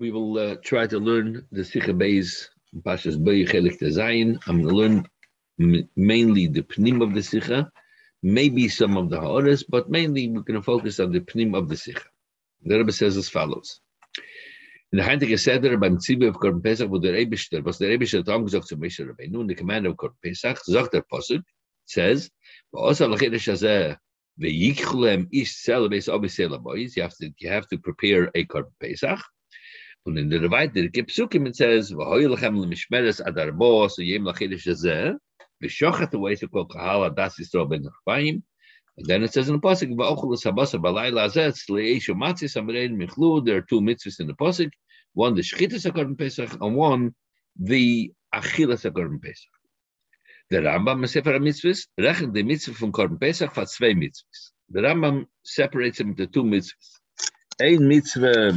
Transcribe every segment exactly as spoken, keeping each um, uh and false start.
we will uh, try to learn the Sikha Beis, Pashas Bey Chelik Zayin. I'm going to learn m- mainly the Pnim of the Sikha, maybe some of the Ha'aras, but mainly we're going to focus on the Pnim of the Sikha. The Rebbe says as follows. In the Heintige Seder, beim Tzibur of Korban Pesach, wo der Eibishter, was der Eibishter hat angesagt zu Moshe Rabbeinu, in the command of Korban Pesach, sagt der Pasuk, says, V'osa l'chedesh hazeh, v'yikchu lehem ish tzela beis abi sela bois, you have to, you have to prepare a Korban Pesach. And in the Revite, the Kipsukim, it says, V'hoi lechem l'mishmeres adar bo, so yem l'chedesh hazeh, v'shochat away to kol kahal adas Yisrael ben Nachbayim. And then it says in the Pasuk, V'ochulus habasa b'layla hazeh, tzle'eshu matzis amrein michlu, there are two mitzvahs in the Pasuk, one the Shchitas HaKorban Pesach, and one the Achilas HaKorban Pesach. The Rambam, Sefer HaMitzvahs, rechnet the mitzvah from Korban Pesach for zwei mitzvahs. The Rambam separates them into two mitzvahs. Ein mitzvah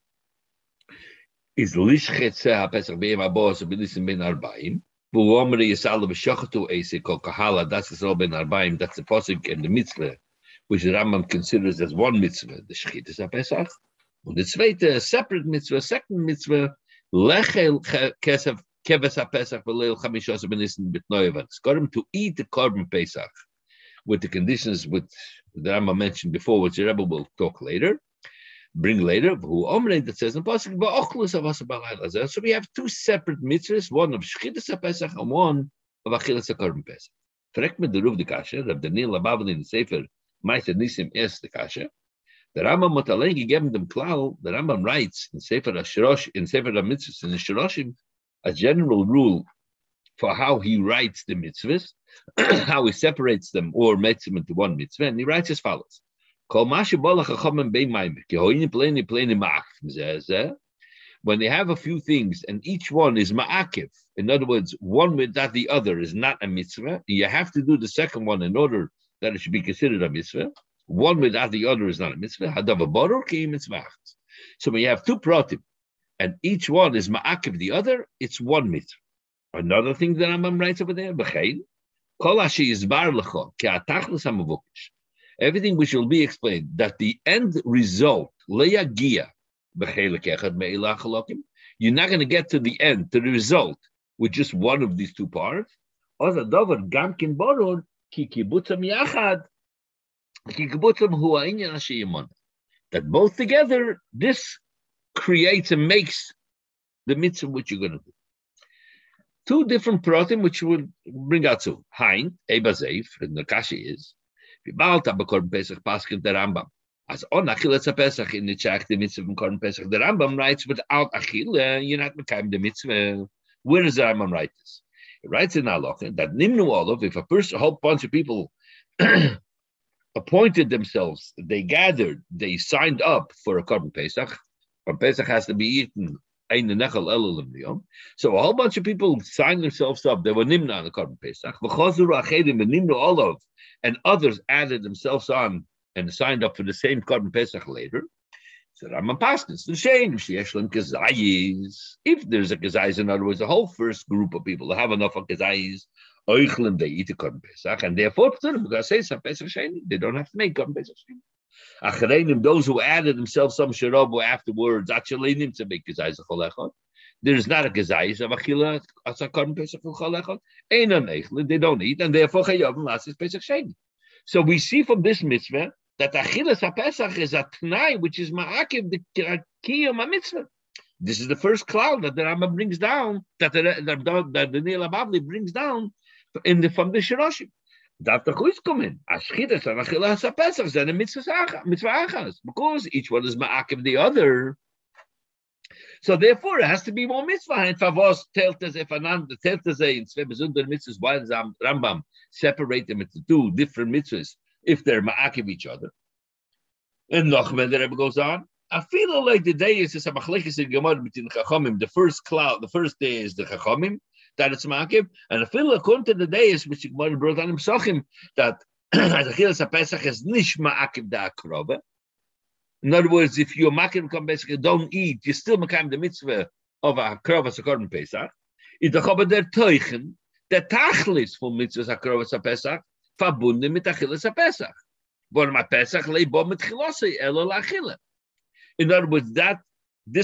is Lishchet HaPesach B'yem Habo, so B'nisim Ben Arbaim. V'omri Yisal V'shachatu Eisei Kol Kahala, that's Yisrael Ben Arbaim, that's the Pasuk and the mitzvah, which the Rambam considers as one mitzvah, the Shchitas HaPesach. And the zweite, separate mitzvah, second mitzvah, Lechel Kesef Keves HaPesach V'leil Chamishos B'nisim B'tnoyevan. It's got him to eat the Korban Pesach with the conditions which the Rambam mentioned before, which the Rebbe will talk later, bring later. Who Omrei that says in Pasuk V'ochlus Havasa B'layla. So we have two separate mitzvahs, one of Shchitas HaPesach and one of Achilas HaKorban Pesach. Frek me the Ruv the Kasha, Rav Daniel Abavli in the Sefer Ma'aser Nisim es the Kasha. The Rambam Motalengi gave them klal. The Rambam writes in Sefer HaShirosh, in Sefer HaMitzvahs, in the Shiroshim, a general rule for how he writes the mitzvahs, how he separates them or makes them into one mitzvah, and he writes as follows: when they have a few things and each one is ma'akiv, in other words, one without the other is not a mitzvah, you have to do the second one in order that it should be considered a mitzvah. One without the other is not a mitzvah. So when you have two pratim, and each one is ma'akiv the other, it's one mitzvah. Another thing that Rambam writes over there, everything which will be explained, that the end result, you're not going to get to the end, to the result, with just one of these two parts. That both together, this creates and makes the mitzvah which you're going to do. Two different pratim which will bring out to Hein, Ebazeif, and the Kashi is Bibalta Korban Pesach Paskin the Rambam. As on Achilas Pesach in the Chak the mitzvah from Korban Pesach, the Rambam writes without Achil, you're not making the mitzvah. Where does the Rambam write this? He writes in Halacha that Nimnu Olav, if a person, a whole bunch of people appointed themselves, they gathered, they signed up for a Korban Pesach. Korban Pesach has to be eaten. So a whole bunch of people signed themselves up. They were nimna on the Korban Pesach. And others added themselves on and signed up for the same Korban Pesach later. So Rambam Paskins, the same. If there's a kazayis, in other words, the whole first group of people have enough of kazayis, they eat the Korban Pesach, and therefore they don't have to make Korban Pesach. Those who added themselves some shirabu afterwards, actually to make kazayis cholechot. There is not a kazayis of achila as a Korban Pesach cholechot. They don't eat, and therefore chayavim lasis Pesach sheni. So we see from this mitzvah that achilas haPesach is a tnai, which is ma'akiv the kiyum mitzvah. This is the first cloud that the Rambam brings down, that the that the Nil Abavli brings down in the from the Shiroshim. Darf the Chuis come in? Aschitas and Achilas HaPesach are the mitzvah achas, because each one is ma'akiv the other. So therefore, it has to be more mitzvah. And favos teltes efanan the teltes in zwei besondere mitzvahs. Why does Rambam separate them into two different mitzvahs if they're ma'akiv each other? And Nachman, the Rebbe goes on. I feel like the day is a machlekes in Gemara between Chachamim. The first cloud, the first day is the Chachamim that it's ma'akiv, and I feel according to the day is which Gemara brought on him Psachim that as Achilas HaPesach is nish ma'akiv da akrova. In other words, if you're ma'akiv Korban Pesach, you don't eat, you still ma'akiv the mitzvah of a akrova Korban Pesach. It's the Chaba der Teuchen, the tachlis for mitzvah akrova Pesach, verbunden mit Achilas HaPesach. But my Pesach lei bo mit chilosei elo la'achila. In other words, that this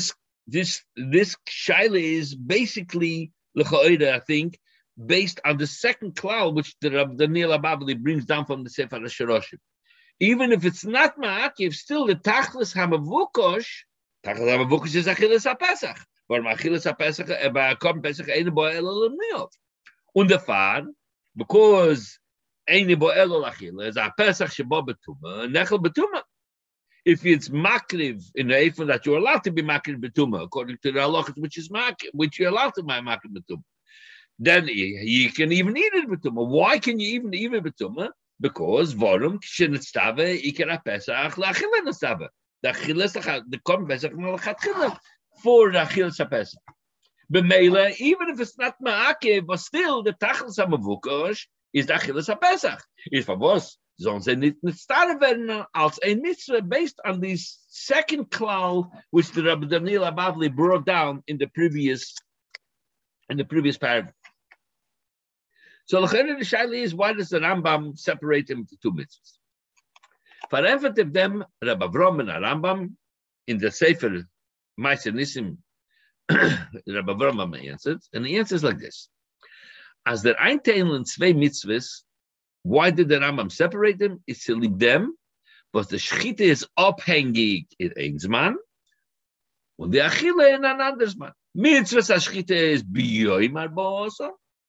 this this shaila is basically l'cha'ira, I think, based on the second cloud which the Rab Daniel Ababli brings down from the Sefer HaShiroshim. Even if it's not ma'akiv, still the tachlis hamavukosh, tachlis hamavukosh is achilas hapesach. But achilas hapesach, by korban pesach, ein bo elo l'miyot. Und der Fahr, because ein bo elo l'achila, is a pesach shebo betuma, nechel betuma. If it's makriv in the ephod that you're allowed to be makriv betuma, according to the halachas, which is makriv, which you're allowed to be makriv betuma, then you can even eat it betuma. Why can you even eat it betuma? Because vorum kshenetstave ikera pesach la'achila nestave. The achilas the korban pesach l'chatchila for the achilas pesach. B'meila, even if it's not ma'akev, but still the tachlis hamavukosh is the achilas pesach. Is for was sollen sie nicht nestave werden als ein mitzvah based on this second klal which the Rabbi Daniel Abavli brought down in the previous in the previous paragraph. So the shaila is, why does the Rambam separate them into two mitzvahs? For effort of them, Rabbi Avram and Rambam in the Sefer Ma'aser Nisim, Rabbi Avram answered, and the answer is like this: as there einteilen zwei mitzvahs, why did the Rambam separate them? It's to leave them, but the shechita is abhängig in ein Zman, and the achila in an anderes Zman. Mitzvahs shechita is biyoim arba'asa.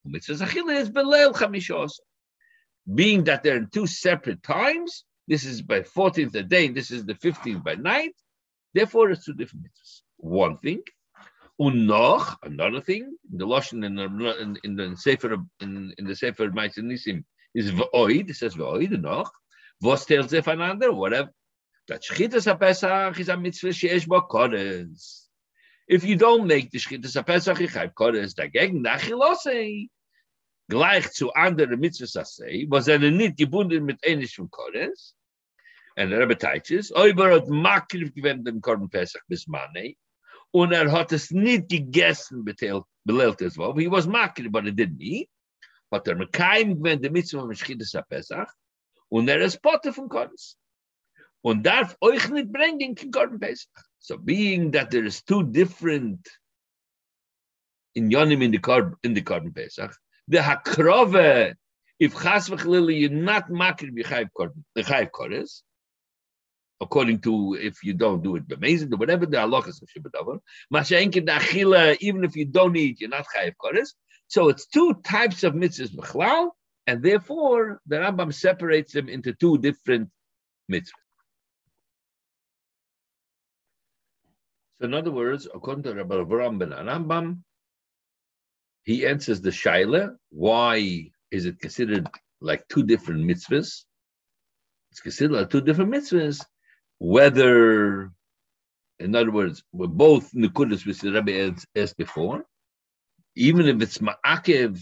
Being that they're in two separate times, this is by fourteenth a day, and this is the fifteenth by night, therefore it's two different mitzvahs. One thing, unoch, another thing, in the Lashon in the in, in the Sefer in, in the Sefer Ma'aser Nisim is v'oid, it says v'oid, unoch, vos tells if another, whatever. That shchitas haPesach is a mitzvah sheyesh bo kodes. If you don't make the shchitas haPesach, you chayv kodes, dagegen nachilosei. Gleich zu anderen Mitzvahs Asei, was er nicht gebunden mit ähnlich von Kodes. Und der Rebbe teaches, aber hat makriv gewinnt den Korban Pesach bis Manei, und er hat es nicht gegessen, belelt es wohl. He was makriv, but he didn't eat. Hat er mekayim gewinnt den Mitzvah mit Shchitas HaPesach, und er ist Potter von Kodes. Und darf euch nicht bringen den Korban Pesach. So being that there is two different inyonim in the Korban in the Korban Pesach, the hakrove, if chas v'chalili you're not makir b'chayv kodes, according to if you don't do it b'mezid or whatever the halachas of shibadavar, masha'enkin the achila, even if you don't eat, you're not chayv kodes. So it's two types of mitzvahs b'chlal, and therefore the Rambam separates them into two different mitzvahs. So in other words, according to Rabbi Avram ben Rambam, he answers the shaila, why is it considered like two different mitzvahs? It's considered like two different mitzvahs, whether, in other words, we're both nekudas, which the Rabbi asked before, even if it's ma'akev,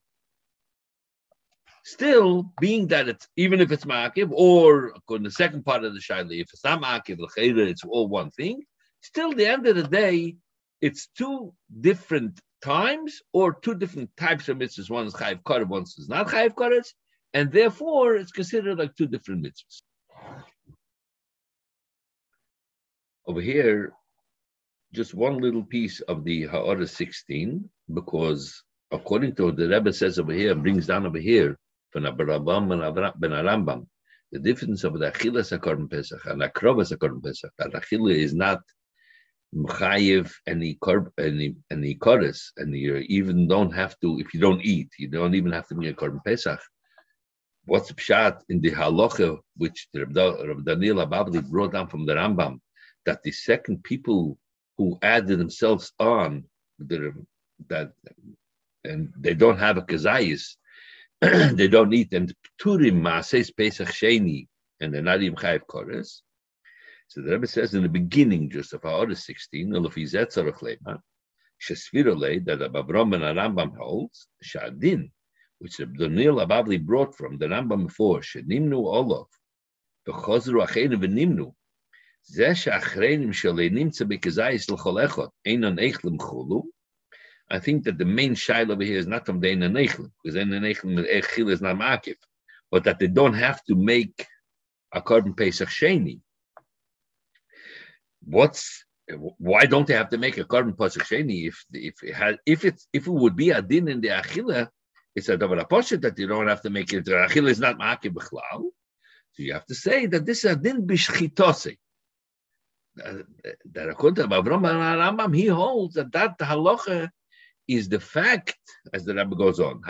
still, being that it's, even if it's ma'akev, or according to the second part of the shaila, if it's not ma'akev, it's all one thing, still, at the end of the day, it's two different times or two different types of mitzvahs. One is chayiv kodesh, one is not chayiv kodesh, and therefore it's considered like two different mitzvahs. Over here, just one little piece of the Ha'ara sixteen, because according to what the Rebbe says over here, brings down over here from Rabbi Rambam ben Rambam, the difference of the achilas hakorban pesach and akrovas hakorban pesach. That achila is not M'chayiv any korb any any kodesh, and you even don't have to, if you don't eat, you don't even have to be a korban pesach. What's the pshat in the halacha which the Rabbi Daniel Ababli brought down from the Rambam, that the second people who added themselves on that, and they don't have a kazayis, they don't eat, and turim maases pesach sheni, and they're not even chayiv kodesh. So the Rebbe says in the beginning, just of Ha'ara sixteen, that Avram and Rambam holds, Shadin, which the Daniel Ababli brought from the Rambam before, Shenimnu Olav, Bechozru Achenu V'nimnu, Zeh She'achreinim Shalei Nimtza B'Kezayis L'chol Echot, Einon Eichlim Chulu. I think that the main shaila over here is not from the Einon Eichlim, because Einon Eichlim Echil is not Ma'akiv, but that they don't have to make a korban Pesach Sheni. What's Why don't they have to make a korban pasuk sheni if if it had if it's if it would be a din in the achila? It's a double apostle that you don't have to make it. The achila is not ma'akev b'chlal, so you have to say that this is a din b'shchitose. That according to Avram Rambam, he holds that that halacha is the fact, as the Rebbe goes on.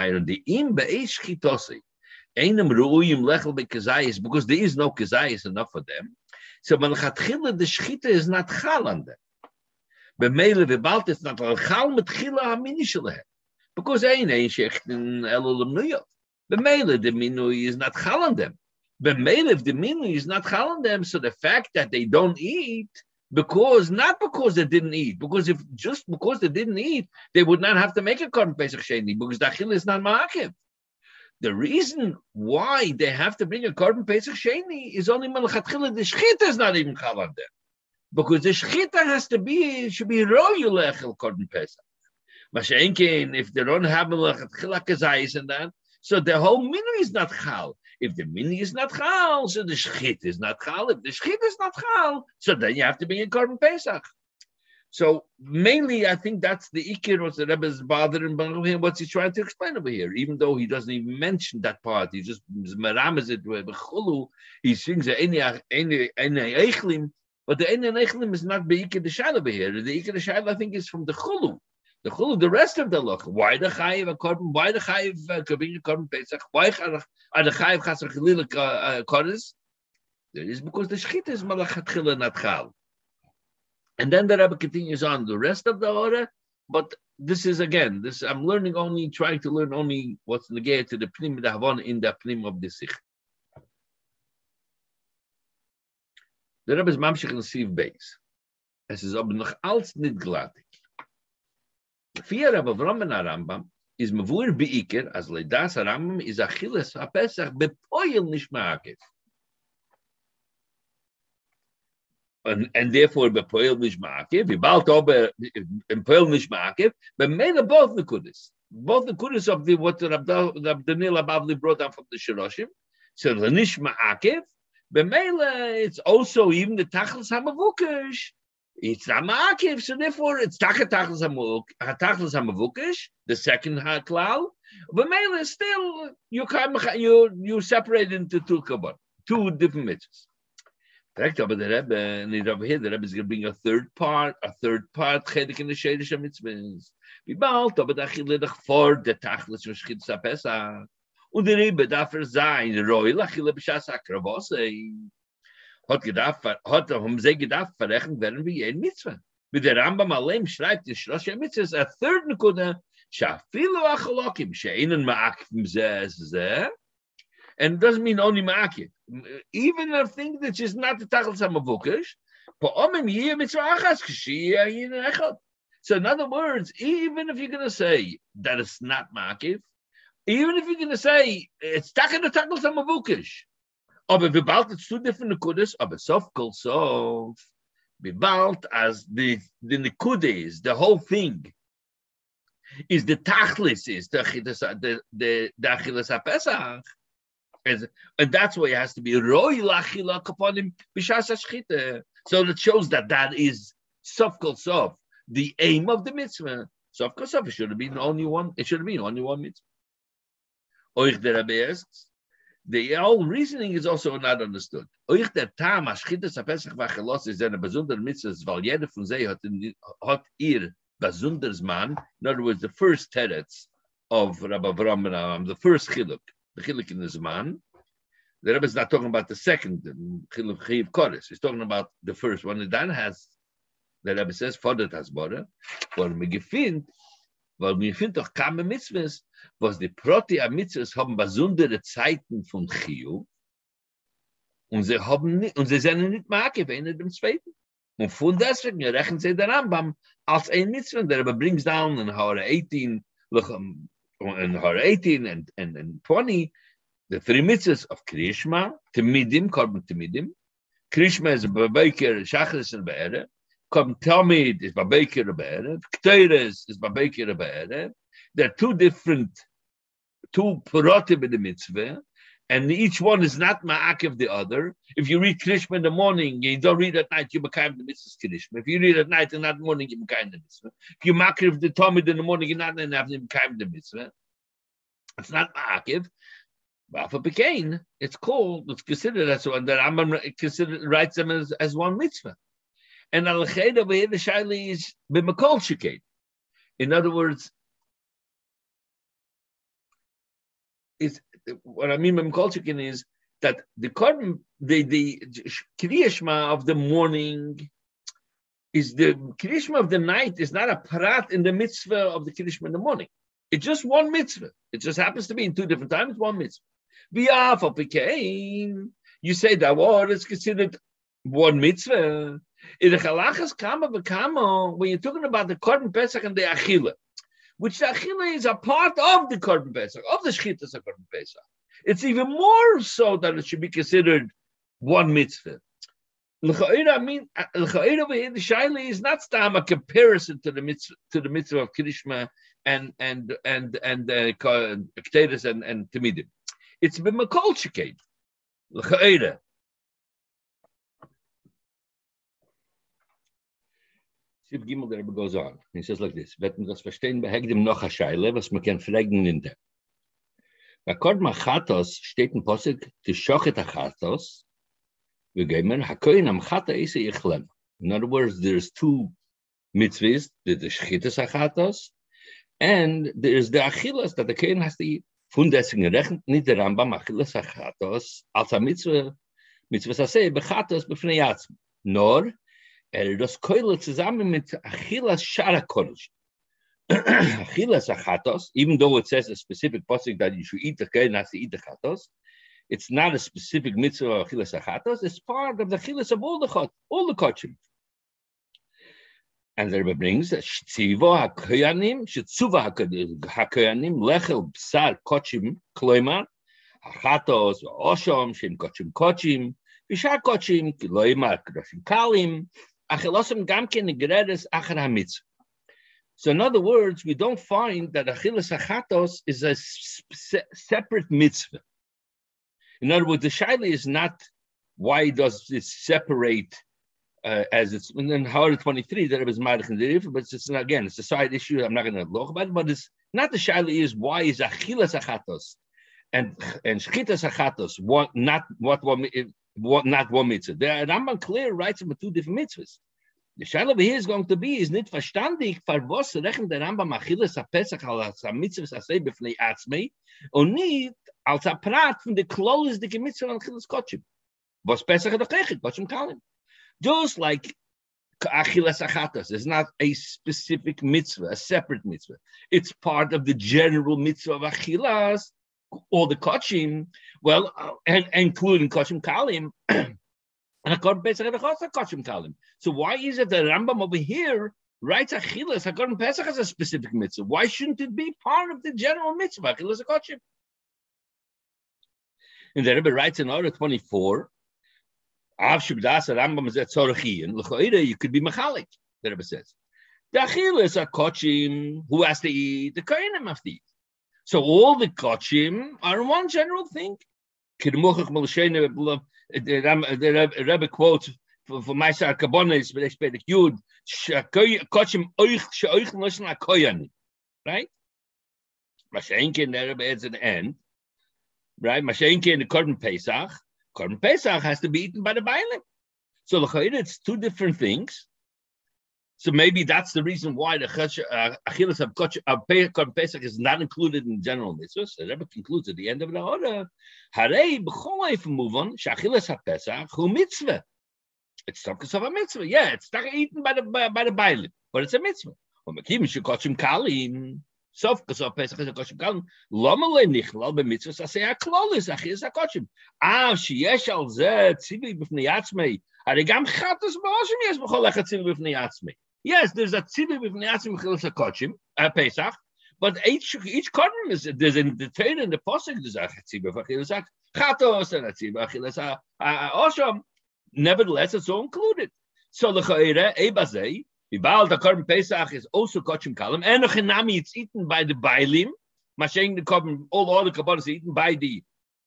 Because there is no kezayis enough for them. So Malchatchila, the shchita is not chal on them. B'meile v'balt, it's not chal mit chila hamini shelehem. Because ein ein shechten elolam nuyot. B'meile, the minui is not chal on them. B'meile, if the minui is not chal on them, so the fact that they don't eat, because, not because they didn't eat, because if just because they didn't eat, they would not have to make a korban pesach sheni, because the achila is not ma'akev. The reason why they have to bring a korban pesach sheni is only malchatchila. The shchita is not even chal on them, because the shchita has to be should be royu lechel korban pesach. Mashenkin, if they don't have malchatchila kazayis and that, so the whole minu is not chal. If the minu is not chal, so the shchita is not chal. If the shchita is not chal, so then you have to bring a korban pesach. So mainly, I think that's the ikir what the Rebbe is bothering about. What's he trying to explain over here? Even though he doesn't even mention that part, he just merames it with chulu. He sings the eni eni eni eichlim, but the eni eichlim is not the ikir the shayla over here. The ikir the shayla, I think, is from the chulu. The chulu, the rest of the loch. Why the chayiv a korban? Why the chayiv kabin korban pesach? Why are the chayiv chaser chalila kodes? That is because the shchita is malachatchila not chal. And then the Rebbe continues on the rest of the order, but this is again, this I'm learning only, trying to learn only what's negated to the pnim the havon in the pnim of the sich. The Rebbe is mamshich in siv beis. Es is ob noch als nit glatik. Vier Rebbe Avram Rambam is mevur beiker as leidas Rambam is achilas hapesach bepoyel nish ma'akev. And, and therefore, bepoel nishmakev, we balt over bepoel nishmakev, but made of both the kudis, both the kudis of the what Rab Daniel Abavli brought down from the Shiroshim. So the nishmakev, but it's also even the tachlis hamavukish. It's not ma'akev, so therefore it's tachat tachlis hamavukish, the second haklal. But mele still you you you separate into two kabbalah, two different mitzvahs. Correct, but the Rebbe, and over here, the Rebbe is going to bring a third part, a third part, chedik in the shadish mitzvahs. We bald, but the achille for the tachlis v'shchit sapesach, und the Rebbe dafür sein roil achille b'shas akravose. Hat gedacht, hat um sie gedacht verrechnen werden wir ein Mitzvah. Mit der Rambam allein schreibt die Shlosh Mitzvahs a third nekuda, shafilu achalokim she'inen ma'akvim zeh zeh. And it doesn't mean only ma'akiv. Even a thing that is not the tachlis hamavukish, so in other words, even if you're going to say that it's not ma'akiv, even if you're going to say it's taken the tachlis hamavukish, aber bibalt it's two different nekudas, aber sof kol sof, bibalt as the the nekudas, the whole thing is the tachlis, is the the the the achilas hapesach. And, and that's why it has to be roy lachila kaponim b'shas hashchita. So that shows that that is sof kol sof, the aim of the mitzvah. Sof kol sof, it should have been only one. It should have been only one mitzvah. Oich der Rebbe asks, the whole reasoning is also not understood. Oich der tam hashchita sapesach v'achelos is in a besonder mitzvah, weil jeder von sie hat hat ihr besonders man. In other words, the first tenets of Rabbi Avram, the first chiluk. The chiluk in the Zman. The Rebbe is not talking about the second, the chiluk chiv kodesh. He's talking about the first one. And then has, the Rebbe says, fordert has bora, weil mir gefind, weil mir gefind doch kame mitzvahs, was die Proti am mitzvahs haben besondere Zeiten von Chiyuv, und sie haben nicht, und sie sind nicht makev, einer dem Zweiten. Und von deswegen rechnen sie der Rambam als ein mitzvah. The Rebbe brings down in Hora eighteen, in Hora eighteen and, and, and twenty, the three mitzvahs of Krishma, Temidim, Korban Temidim. Krishma is Babeker, Shachris and Be'erev. Korban Tamid is Babeker Be'erev. Kteres is Babeker Be'erev. There are two different, two parotim in the mitzvah. and each one is not ma'akiv the other. If you read Krishma in the morning, you don't read at night, you ma'akiv the mitzvah Krishma. If you read at night and not morning, you ma'akiv the mitzvah. If you ma'akiv the Talmud in the morning, you're not ma'akiv the mitzvah. It's not ma'akiv. But for Pekain, it's called, it's considered as one, that Rambam considered, writes them as, as one mitzvah. And al-Ched over here, the Shaili is b'makol shekain. In other words, is what I mean by b'makol shekain is that the korban, the the Kriya Shema of the morning is the Kriya Shema of the night is not a parat in the mitzvah of the Kriya Shema in the morning. It's just one mitzvah. It just happens to be in two different times, one mitzvah. B'yaf or Pekain, you say that what is considered one mitzvah. In the halachas kama v'kama, when you're talking about the korban pesach and the achila, which the achila is a part of the korban pesach, of the shchitas of korban pesach, it's even more so that it should be considered one mitzvah. L'cha'ira, I mean, l'cha'ira over here, the shaila is not stam a comparison to the mitzvah to the mitzvah of Krishma and and and and uh, Ketores and and Tamidim. It's b'makol shekain. L'cha'ira. Sif Gimel, the Rebbe goes on. He says like this: "Vet man das verstehen bei Hegdim noch a Shaila, was man kann fragen in dem. Bei Korban Chatos steht ein Posuk, Tishochet Chatos, wir gehen hakoyin am Chata ise ichlem." In other words, there's two mitzvahs: the Shchitas Chatos, and there's the Achilas that the Kohen has to eat. Von deswegen rechnet nicht der Rambam Achilas Chatos als a mitzvah, mitzvah saseh bechatos b'fnei yatzim. Nor er das Keule zusammen mit Achilas Shara Kodesh. Achilas Achatos, even though it says a specific pasuk that you should eat the Kohen has to eat the Chatos, it's not a specific mitzvah of Achilas Achatos. It's part of the Achilas of all the Chot, all the Kochim. And the Rebbe brings that Shtzivo HaKoyanim, Shtzuva HaKoyanim, Lechel Bsar Kochim, Kloimar, Achatos, Oshom, Shem Kochim Kochim, Vishar Kochim, Kloimar, Kroshim Kalim, Achilosim Gamken Negredes Achar HaMitzvah. So in other words, we don't find that Achilas Achatos is a se- separate mitzvah. In other words, the shaila is not why does it separate uh, as it's and then Howard twenty-three that it was Marich and Derif, but it's again it's a side issue. I'm not going to talk about it, but it's not the shaila is why is Achilas Achatos and and Shchitas Achatos what not what one what not one mitzvah. The Rambam clear writes about two different mitzvahs. The shaila over here is going to be is nicht verstandig for was rechnet der Rambam Achilas HaPesach als a mitzvah asay b'fnei atzmei und nicht als a prat von der klolis dike mitzvah an Achilas Kochim. Was Pesach doch kechet Kochim Kalim. Just like Achilas Achatos is not a specific mitzvah, a separate mitzvah. It's part of the general mitzvah of Achilas or the Kochim, well, uh, and, including Kochim Kalim. And according to Pesach, also Kochim Kalim. So why is it that Rambam over here writes Achilas according to Pesach as a specific mitzvah? Why shouldn't it be part of the general mitzvah Achilas Kochim? And the Rebbe writes in order twenty-four. You could be machalik, the Rebbe says. The Achilas are kochim, who has to eat? The Kohanim have to eat. So all the kochim are one general thing. The Rebbe quotes for Maisar Kabonis, but they speak the Yud, kochim oich sheoich noshon hakoyanim. Right? Mashenkin, the Rebbe adds at the end. Right? Mashenkin, the Korban Pesach. Korban Pesach has to be eaten by the Bailim. So it's two different things. So maybe that's the reason why the uh, Achilas of Korban Pesach is not included in general mitzvahs. The Rebbe concludes at the end of the order, Harei b'cholay from move on, Achilas HaPesach hu mitzvah. It's talking of a mitzvah. Yeah, it's not eaten by the by, by the Bailim, but it's a mitzvah. Sof kasov Pesach is a kochim kalim. Lama le nichlal b'mitzvahs asay haklolis achilas hakochim. Av sheyesh al zeh tzivui b'fnei atzmei. Hare gam chatos ba'oshim yes b'chol echad tzivui b'fnei atzmei. Yes, there's a tzivui b'fnei atzmei achilas hakochim uh, Pesach, but each each korban is there's in the Torah and the pasuk there's a tzivui b'achilas chatos and a tzivui b'achilas ha'oshim. Nevertheless, it's all included. So l'cha'ira ebazei. The Baal the Korban Pesach is also Kochim Kalim, and Chinami it's eaten by the Bailim. Mashing the Korban, all the other Korban is eaten by the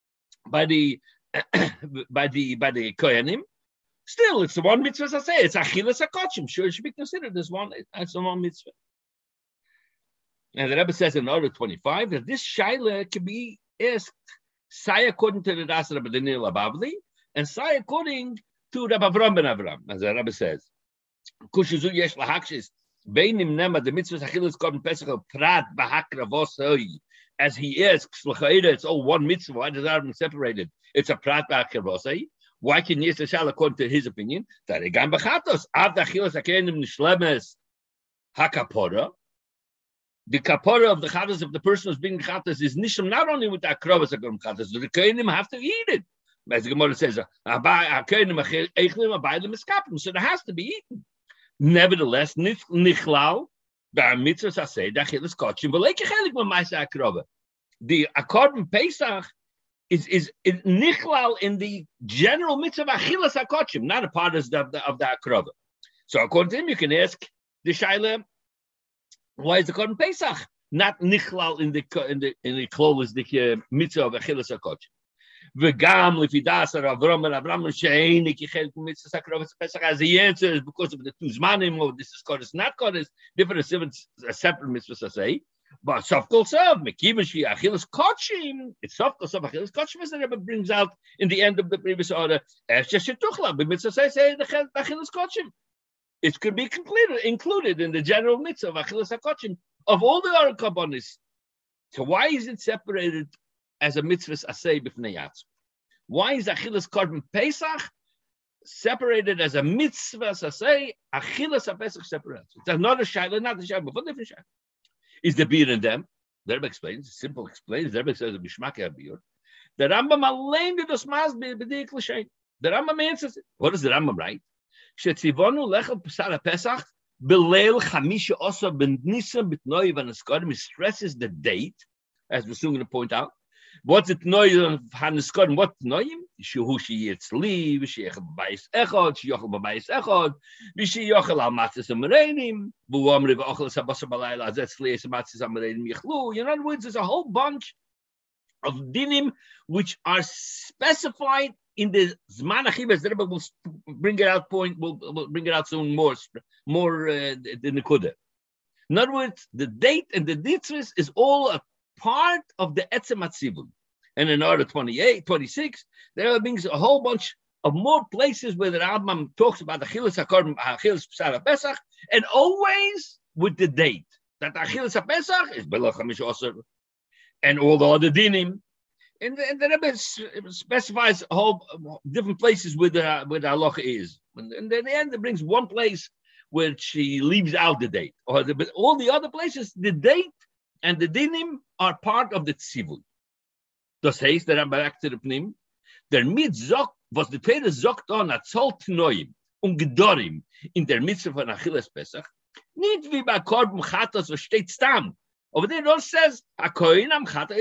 by the by the by the Kohanim. Still, it's the one mitzvah as I say. It's achilas hakochim. Sure, it should be considered as one as the one mitzvah. And the Rebbe says in order twenty-five that this shaila can be asked say according to the Das Rabbi Daniel Abavli and say according to Rabbi Avram ben Avram, as the Rebbe says. Kushizu yesh lahakshis beinim nema the mitzvah achilas korban pesach prat bahakravosoi. As he asks, it's all one mitzvah. Why does that be separated? It's a prat bahakravosoi. Why can Yisrael shall according to his opinion that again bechatos av dachilas akenim nishlemes hakapora. The kapora of the chatas of the person who's being chatas is nishlam not only with the akrovas akenim chatas, the kenim have to eat it. As the Gemara says, akenim eichlim abaylim eskapim, so it has to be eaten. Nevertheless, nichlal ba'mitzvah saseh dachilas kochim v'leikichelik b'maisa akrova. The korban pesach is is, is nichlal in the general mitzvah achilas hakochim, not a part of the of the akrova. So according to him, you can ask the shaila, why is the korban pesach not nichlal in the in the in the klolas the uh, mitzvah of achilas hakochim? V'gam lifidas Avram and Avram she'ein ikichel mitzvah akrova pesach, as he answers because of the two zmanim, or this is kodesh, not kodesh, different a separate mitzvah say. But Sofkol Sov, Mekivashi, Achilles Kochim, it's Sofkol Sov, Achilles Kochim, as the Rebbe brings out in the end of the previous order. It could be completed, included in the general mitzvah of Achilles Kochim of all the other Kabbonis. So why is it separated as a mitzvah asay b'fnei yatzim? Why is Achilles Korban Pesach separated as a mitzvah asay, Achilles Pesach separated? It's another shayla, not the shayla, but different shayla. Is the beer in them? The Rebbe explains, simple explains, the Rebbe says, Bishmaki HaBir. The Rambam allein did us mas b'dik l'shein. The Rambam answers it. What does the Rambam write? Shetzivonu lechel Pesach Pesach b'leil chamisha osa b'nisa b'tnoi v'naskarim. He stresses the date, as we're soon going to point out. What's it tnoi v'naskarim? What tnoim? Shehu sheyitzli, v'sheyechel b'bayis echad, sheyochel b'bayis echad, v'sheyochel al matzis amereinim, v'uamri v'ochel sabasa b'layla, azetzli es matzis amereinim yichlu. In other words, there's a whole bunch of dinim which are specified in the Zman Achivas. The Rebbe will bring it out point, will will bring it out soon more, more uh, the Nekuda. In other words, the date and the ditzvus is all a part of the Etzem HaTzivun. And in order twenty-eight, twenty-six, there brings a whole bunch of more places where the Rambam talks about the Achilles HaKorban, Achilles Pesach Pesach, and always with the date that Achilles HaPesach is Bela Chamish Osir, and all the other dinim. And the, and the Rebbe specifies a whole different places where the where the halacha is. And, and then in the end, it brings one place where she leaves out the date. Or the, but all the other places, the date and the dinim are part of the tzivul. Das heißt, der Rebbe back to the pnim, der mit zok, was the Torah zokt on at zol tnoim und gedorim in der mitzvah von Achilles Pesach, nicht wie bei Korban Chatas, was steht stam. Over there, it also says, it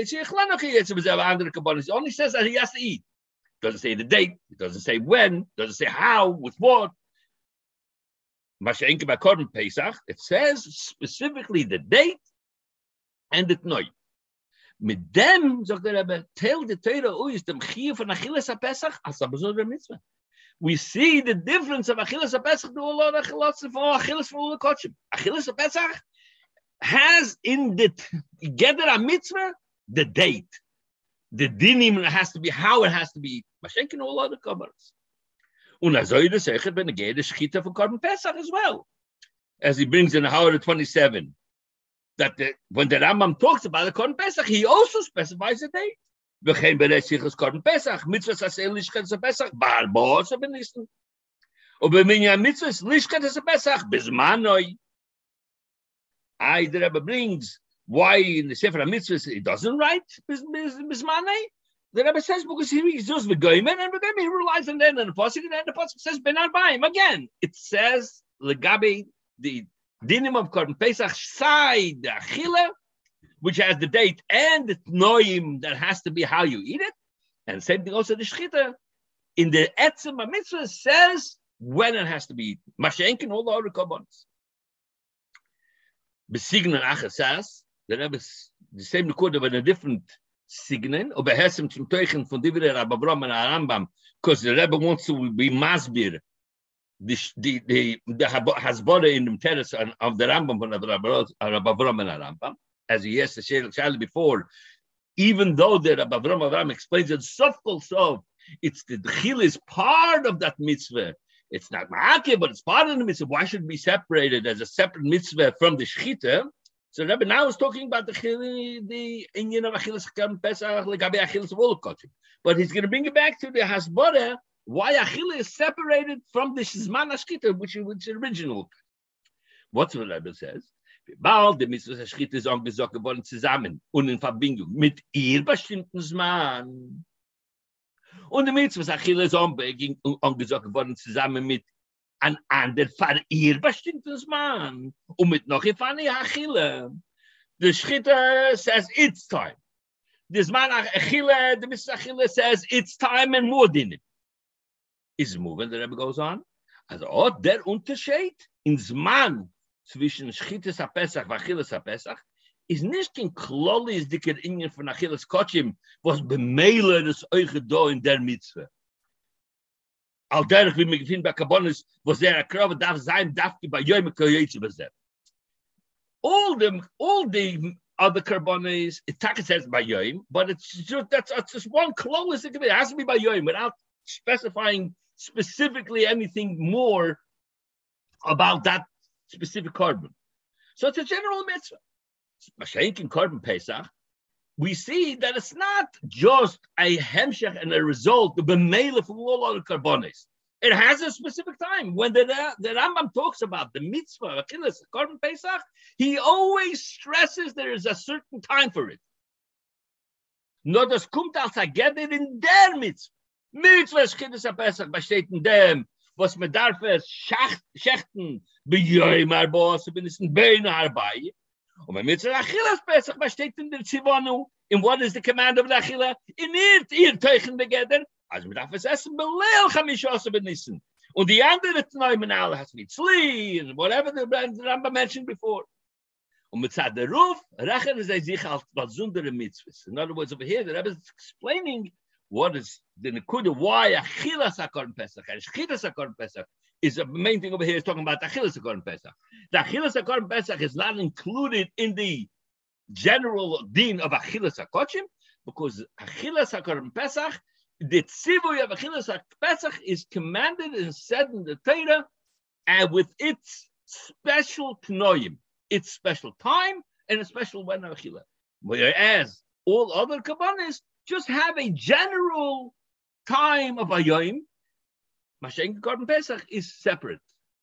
only says that he has to eat. It doesn't say the date. It doesn't say when. It doesn't say how, with what. It says specifically the date and the tnoy. Mit dem, sagt der Rebbe, tell the Torah is dem Chiyuv von Achilles HaPesach as a besondere mitzvah. We see the difference of Achilles HaPesach to all other Achilles for Achilles for all the Kochim. Achilles HaPesach has in the Geder HaMitzvah the date. The dinim has to be how it has to be. Mashenkin all other Kabbalas. Und azoy the sechet ben the Shechita for Korban Pesach as well. As he brings in the Howard twenty-seven. That the, when the Rambam talks about the Korban Pesach, he also specifies the date. V'chein berechichas Korban Pesach, mitzvahs asel lishkat Pesach, ba'arba'os ha'benisten. U'b'minyan mitzvahs lishkat Pesach, bizmanoi. I, the Rebbe brings why in the Sefer HaMitzvahs it doesn't write bizmanoi. The Rebbe says because he is just v'goymen, and v'goymen he relies on that, and the pasuk, and the pasuk says ben arbaim. Again, it says legabe the dinim of Korban Pesach side the achila, which has the date and the tnoim that has to be how you eat it, and same thing also the shchita in the etzem mitzvah says when it has to be eaten. Mashenkin all the other korbanos. Besignan achas says the Rebbe the same nekuda but in a different signen, or behesem zum Teuchen von Divrei Rabbi Avraham and Rambam, because the Rebbe wants to be masbir, the the the, the hasbara in the terrace of the Rambam von Rabbi Avraham and Rambam, as he has said before, even though the Rabbi Avraham Avraham explains it sof kol sof, it's the Dechil is part of that mitzvah. It's not ma'akeh, but it's part of the mitzvah. Why should it be separated as a separate mitzvah from the shechita? So Rebbe now is talking about the the inyan of Achilas Karban Pesach, legabe Achilas of all kochim. But he's going to bring it back to the hasbara why Achila is separated from the Shizman Ashkita, which is which original. What's what Rebbe says? Bald the mitzvah Ashkita is angesagt geworden zusammen und in Verbindung mit ihr bestimmten Zman. Und die Mitzvah Achila ist angesagt geworden zusammen mit an ander für ihr bestimmten Zman und mit noch eine Achila. The Shkita says it's time. The Zman Achila, the mitzvah Achila says it's time and more than it. Is moving, the Rebbe goes on. Also, oh, der Unterschied in Zman zwischen Schittes HaPesach und Achilas HaPesach ist nicht in Klolis dicker Ingen von Achilas Kochim, was bemeilen das euch da in der Mitzvah. Al derich, wie wir gefunden bei Kabbonis, was der Akrava darf sein, darf die bei Yom Koyetze beset. All the, all the other Karbonis, it says by Yom, but it's just, that's, that's just one Klolis, it has to be by Yom, without specifying specifically anything more about that specific carbon. So it's a general mitzvah. Mashenk in Karban Pesach, we see that it's not just a hemshech and a result, the b'meila from all other carbones. It has a specific time. When the, the Rambam talks about the mitzvah, Achilas, Karban Pesach, he always stresses there is a certain time for it. Not as kommt als agedit in der mitzvah. Mitzvah Schittes HaPesach besteht in dem, was man darf es schechten, b'yoyim arba, so bin es in Beine arbei. Und bei Mitzvah Achilas Pesach besteht in der Tzivonu. And what is the command of the Achila? In ihr, ihr Teuchen begeder. Also man darf es essen, beleil chamishos benissen. Und die andere Tneumen has mit Tzli, and whatever the Rambam mentioned before. Und mit Zad der Ruf, rechnen sie sich als besondere Mitzvahs. In other words, over here, the Rebbe is explaining what is the Nekuda, why Achilas HaKarban Pesach and Shchitas HaKarban Pesach is the main thing over here is talking about Achilas HaKarban Pesach. The Achilas HaKarban Pesach is not included in the general din of Achilas HaKochim because Achilas HaKarban Pesach, the tzivui of Achilas HaPesach is commanded and said in the Torah and with its special tnoim, its special time and a special when of Achila. Whereas all other kabbanis just have a general time of Ayoim. Mashenk Karban Pesach is separate.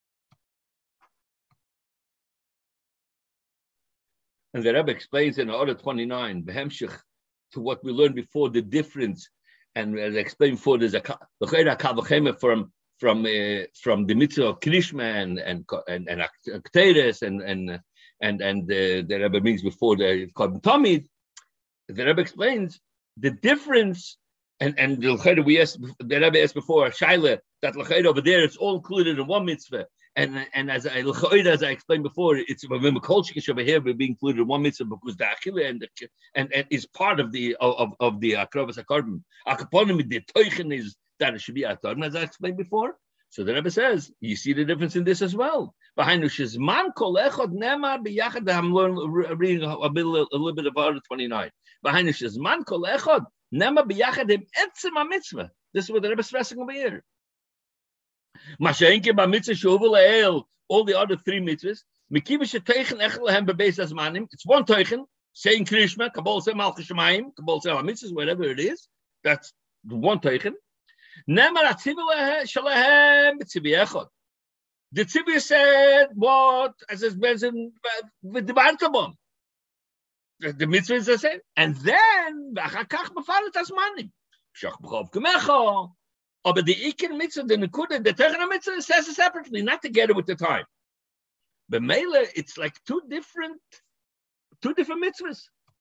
And the Rebbe explains in Order twenty-nine, Behemshich, to what we learned before, the difference. And as I explained before, there's a Kavachema from from uh, from the mitzvah of Krishma and and and and Akteres and and and and uh, the Rebbe brings before the Karban Tamid. The Rebbe explains the difference, and and the we asked the Rebbe asked before Shaila that l'chayda over there it's all included in one mitzvah, and and as I as I explained before, it's remember kolchikish over here will be included in one mitzvah because the achila and the, and and is part of the of of the akrovas hakarbon. Akaponim the teuchen is that it should be atarn as I explained before. So the Rebbe says you see the difference in this as well. Behind Shizman kol echad nemar biyachad. I'm reading a, bit, a little bit of Order twenty-nine. Behind Shizman kol echad nemar biyachad im etzem mitzvah. This is what the Rebbe is stressing over here. Mashenke ba mitzvah shuvel el all the other three mitzvahs. Mikivish teichen echel hem bebeis as manim. It's one teichen saying Krishma kabol se malchus shemayim kabol se mitzvahs whatever it is. That's the one teichen. Nemar atzivah shalahem mitzvah echad. The Tzibur said what as is mentioned with the Bartabon. The, the mitzvah is the same. And then v'achakach befalet as manim. Shach b'chov k'mecha. Oh, but the Ikin mitzvah, the Nekuda, the Techana mitzvah says it separately, not together with the time. But Mele, it's like two different, two different mitzvahs.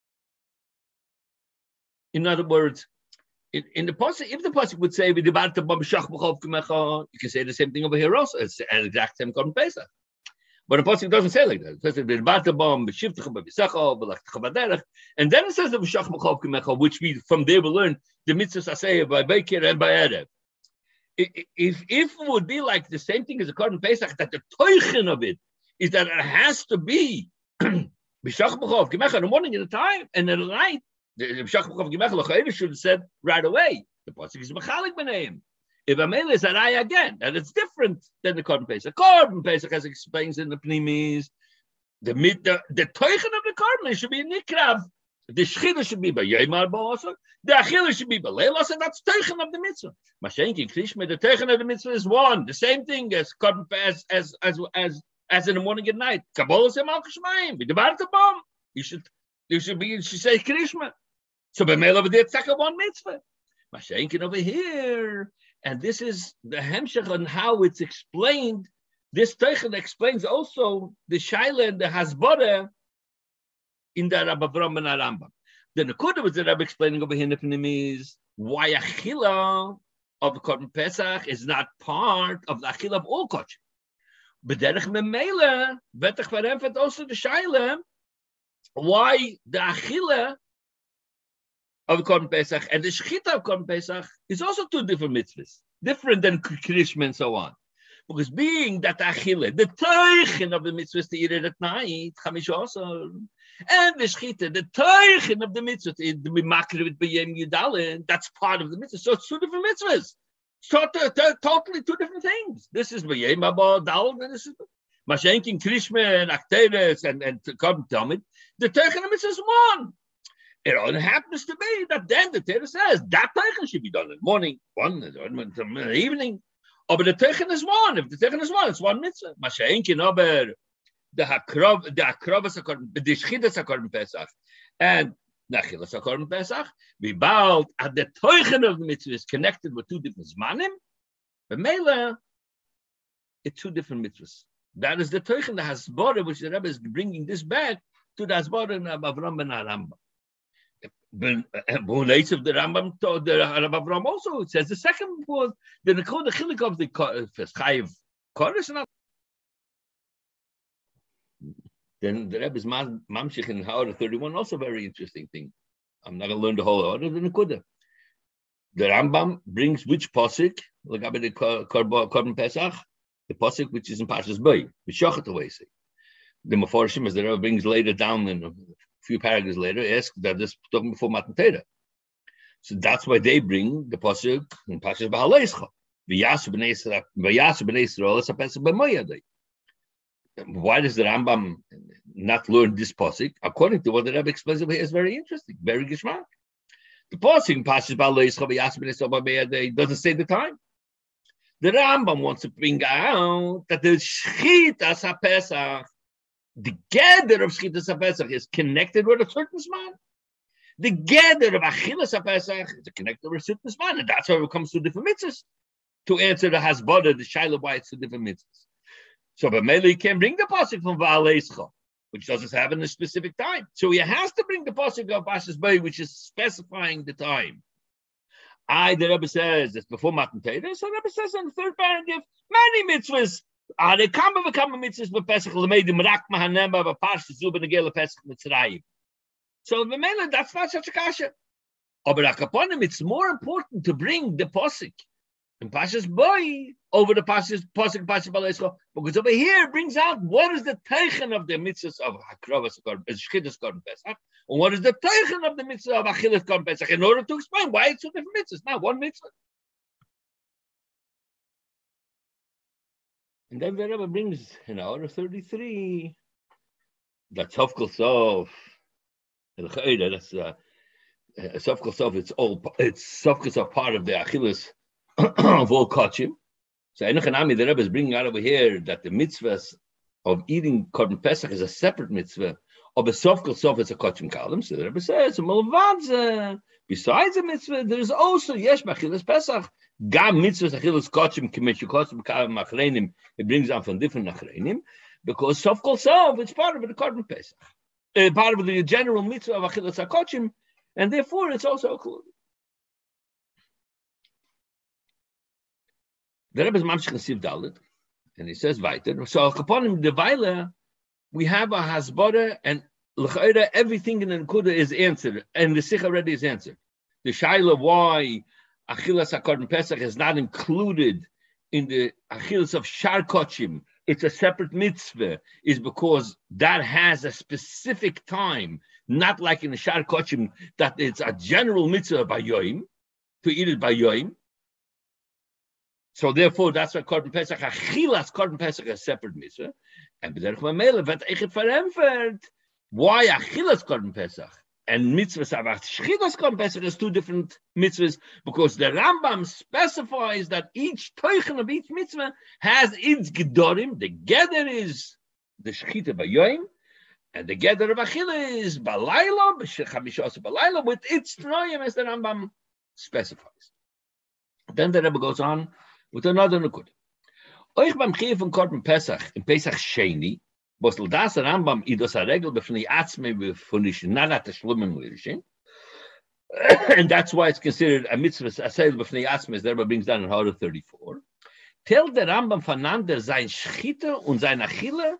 In other words, in, in the pasuk, if the pasuk would say, you can say the same thing over here also. It's an exact same Karban Pesach. But the pasuk doesn't say like that. It says the batabam b'shivtecha b'bisacha b'lachtecha b'derech, and then it says the v'shach mechov k'mecha, which we from there we learn the mitzvahs aseh by Beikir and by Erev. If if it would be like the same thing as a Korban Pesach, that the toichin of it is that it has to be b'shach mechov k'mecha in the morning at the time, and in the night the b'shach mechov k'mecha l'chayim should have said right away. The pasuk is mechalik b'neim. If Amel is an eye again, and it's different than the Korban Pesach. Korban Pesach, as explains in the Pnimis, the the the teuchen of the Korban should be nikrav. The shchina should be by Yomar Ba'asar. The achila should be by Leilas, and that's teuchen of the mitzvah. Mashenki Krishma, the teuchen of the mitzvah is one, the same thing as Korban as as as as as in the morning and night. Kabbalah say Malchus Shemaim. With the Bartabam, you should you should be you should say Krishma. So by Mel over there, it's like a one mitzvah. Mashenki over here. And this is the hemshech on how it's explained. This teichen explains also the shaila and the hasbara in the Rabbi Avram ben Arambam. The nekuda was the Rabbi explaining over here in the Pnimis is why achila of the Korban Pesach is not part of the achila of all kodesh. But derech memela betach veremphet also the shaila why the achila of Korban Pesach and the Shechita of Korban Pesach is also two different mitzvahs, different than Krishma and so on. Because being that Achille, the Teichen of the mitzvahs to eat it at night, Chamish also, and the Shechita, the Teichen of the mitzvahs to be makriv with B'yem Yudalin, that's part of the mitzvah. So it's two different mitzvahs. It's totally, totally two different things. This is B'yem Abba Dalin, and this is Mashenkin Krishma and Achteres and, and Korban Talmud. The Teichen of the mitzvah is one. It only happens to be that then the Torah says that teichen should be done in the morning, one in the evening. Oh, but the teichen is one. If the teichen is one, it's one mitzvah. Masha'inkin over the hakrov, the hakrovas hakorban, the shchidas hakorban Pesach, and nachilas hakorban Pesach. We bow at the teichen of the mitzvah is connected with two different zmanim. But mela, it's two different mitzvahs. That is the teichen, the hasbara, which the Rebbe is bringing this back to the hasbara in Avram ben Arambam. Ben of the Rambam to the Rabbi Avram also it says the second was the Nekoda Chilik of the Chayiv Kodesh. Then the Rebbe's Mamshich in Ha'ara thirty-one also very interesting thing. I'm not going to learn the whole order. The Nekoda. The Rambam brings which pasuk like the Korban Pesach, the pasuk which is in Parshas Bay, V'shochet Awesi. The Meforshim, as the Rebbe brings later down in few paragraphs later, ask that this talking before Matan Torah. So that's why they bring the pasuk in Parshas Bahaleischa. V'yasu b'nei Yisrael, v'yasu b'nei Yisrael, it's a pasuk b'moyadei. Why does the Rambam not learn this pasuk? According to what the Rebbe explains over here, is very interesting, very geschmack. The pasuk in Parshas Bahaleischa, v'yasu b'nei Yisrael b'moyadei doesn't say the time. The Rambam wants to bring out that the Shchitas HaPesach, the gather of Shchitas HaPesach is connected with a certain zman. The gather of Achilas HaPesach is connected with a certain zman, and that's why it comes to different mitzvahs. To answer the Hasbara, the Shaila, why it's to different mitzvahs. So, but Mele, you can bring the pasuk from Va'aleischa, which doesn't have in a specific time. So he has to bring the pasuk of Parshas Bay, which is specifying the time. I, the Rebbe says, it's before Matan Torah, so the Rebbe says in the third paragraph, many mitzvahs. Ah, they come with a mitzvahs with Pesach Lameidim Rak Mahanema but Parshas Zubin Negela Pesach Mitzrayim. So the Mela, that's not such a kasha. But Akaponim, it's more important to bring the posik in Parshas Boy over the Parshas posik Parshas Baleischa, because over here it brings out what is the teichen of the mitzvahs of Hakrovas Shchidas Korban Pesach, and what is the teichen of the mitzvah of Achilas Korban Pesach, in order to explain why it's two different mitzvahs, not one mitzvah. And then the Rebbe brings in order thirty-three that Sofkal Sof, that's uh, Sofkal Sof. It's all it's Sofkal Sof part of the Achilas of all Kachim. So Enochanami, the Rebbe is bringing out over here that the mitzvahs of eating Korban Pesach is a separate mitzvah. Of a Sofkal Sof, it's a Kachim Kalim. So the Rebbe says, besides the mitzvah, there is also Yesh Machilas Pesach. Gam mitzvahs achilas kochim k'mishu kochim k'avim achreinim. It brings out from different achreinim because sof kol sof it's part of the Korban Pesach, uh, part of the general mitzvah of achilas hakochim, and therefore it's also included. The Rebbe's mamshich in Siv Dalet And he says weiter. So upon him the Weile, we have a hasbara, and l'chayra everything in the Nekuda is answered, and the Sikh already is answered. The shaila why Achilas HaKorban Pesach is not included in the Achilas of Shar Kochim, it's a separate mitzvah, is because that has a specific time, not like in the Shar Kochim, that it's a general mitzvah by Yoim, to eat it by Yoim. So therefore, that's why Korban Pesach, Achilas Korban Pesach is a separate mitzvah. And B'derech Mamela, wird eichet verempfert. Why Achilas Korban Pesach and mitzvahs of Achilas Korban Pesach is two different mitzvahs, because the Rambam specifies that each teichen of each mitzvah has its gedorim. The geder is the shechita b'yoyim, and the geder of Achila is balayla, b'shechamisha balayla, with its tnoyim as the Rambam specifies. Then the Rebbe goes on with another nukud. Euch beim Chiyuv von Korban Pesach in Pesach Sheni, was das Rambam idos a regel b'fnei atzmei b'funishin, not at the shlumim l'rishin, and that's why it's considered a mitzvah asayil b'fnei atzmei, as the Rebbe brings down in Hora thirty-four. Tell the Rambam voneinander sein Schchite und sein Achille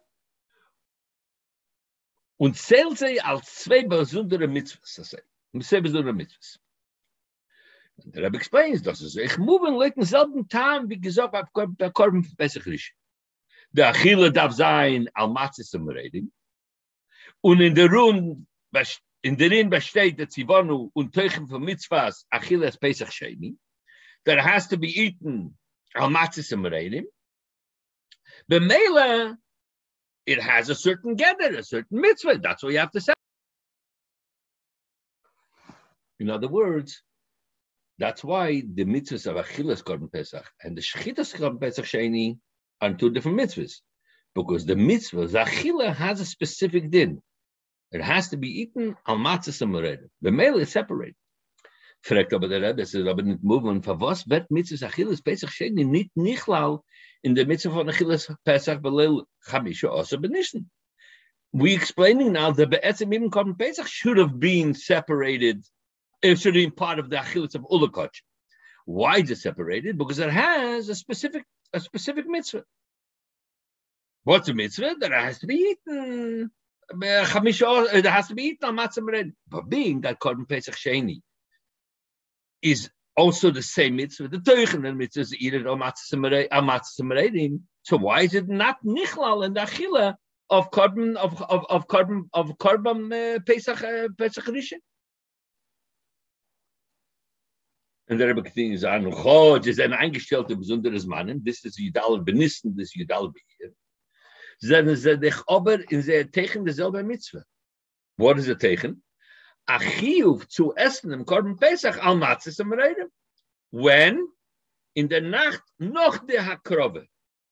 und zählt sie als zwei besondere mitzvahs, zwei besondere mitzvahs. The Rebbe explains, das ist ich moving like in selben Time, wie gesagt, bei Korban Pesach Rishon. Der Achille darf sein al Matzis am Redim, und in der Rund, in der Rund besteht der Zivonu und Teuchen von Mitzvahs Achille es Pesach Sheni. There has to be eaten al Matzis am Redim. B'meila, it has a certain gather, a certain mitzvah. That's what you have to say. In other words, that's why the mitzvahs of Achilles Korban Pesach and the Shechitas Korban Pesach Sheni are two different mitzvahs, because the mitzvah, the Achila, has a specific din. It has to be eaten al matzah samareda. The male is separated. Fragt aber der Rebbe, es ist aber nicht movement. For was wird mitzvahs Achilles Pesach Sheni nicht nichlal in the mitzvah von Achilles Pesach belil chamisha also benishn? We explaining now that be'etzem even Korban Pesach should have been separated. It should have been part of the Achilles of Ulakach. Why is it separated? Because it has a specific a specific mitzvah. What's a mitzvah? That it has to be eaten. It has to be eaten on matzah mered. But being that Korban Pesach Sheni is also the same mitzvah, the teuchen mitzvah is eat it on matzah meredim. So why is it not nichlal in the achila of Korban of of of Korban of Korban uh, Pesach uh, Pesach Rishon? And the Rebbe continues on, Chod is ein eingestellter besonderes Mannen, this is Yudal Benissen, this Yudal Beir. Then ze dich aber in ze tegen dezelfde mitzvah. What is a tegen? A chiyuv zu essen im Korban Pesach al matzis am Reidem. When? In der Nacht noch der Hakrove.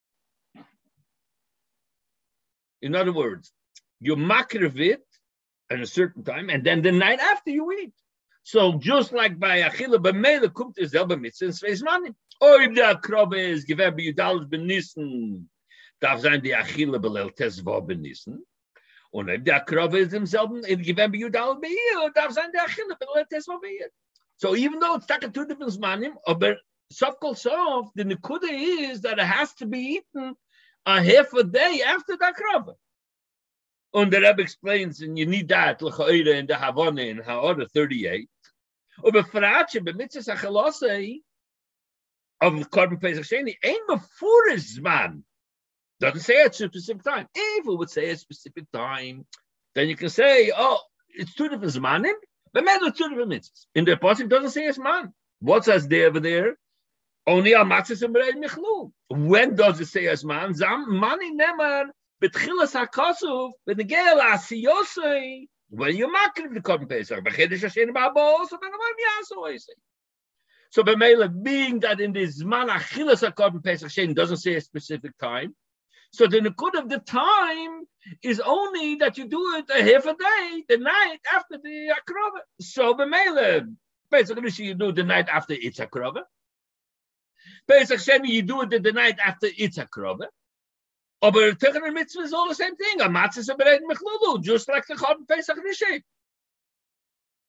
In other words, you makrev it at a certain time, and then the night after you eat. So just like by Achille b'meila kumt is selber mitzvah in Sveis Manim. Or if the Akrove is given by Yudalus benissen, darf sein die Achille belel tesva benissen. Und if the Akrove is himself in given by Yudalus beir, darf sein die Achille belel tesva beir. So even though it's like a two different Manim, but sof kol sof, the nekuda is that it has to be eaten a half a day after the Akrove. And the Rebbe explains, and you need that l'cha'ira in the Havana in Ha'ora thirty-eight. Or befratshe b'mitzvah achalosei of Korban Pesach Sheni ain't before his man. Doesn't say at a specific time. If it would say a specific time, then you can say, oh, it's two different zmanim, but maybe it's two different mitzvahs. In the pasuk doesn't say it's man. What says there over there? Only al matzis and b'rei michlu. When does it say as man? Zam mani neman. Betchilas hakasuv, benegel asiyosei, when you makriv the Korban Pesach, b'chedesh Hashem ba'abos, so b'namam yaso. So b'meila, being that in this man achilas Korban Pesach Hashem doesn't say a specific time, so the nekud of the time is only that you do it a half a day, the night after the akrova. So b'meila, Pesach Rishon you do the night after it's akrova. Pesach Sheni you do it the, the night after it's akrova. But Teuchen and Mitzvah is all the same thing. A matzah is a bereit mechlulu, just like the Korban Pesach Rishon.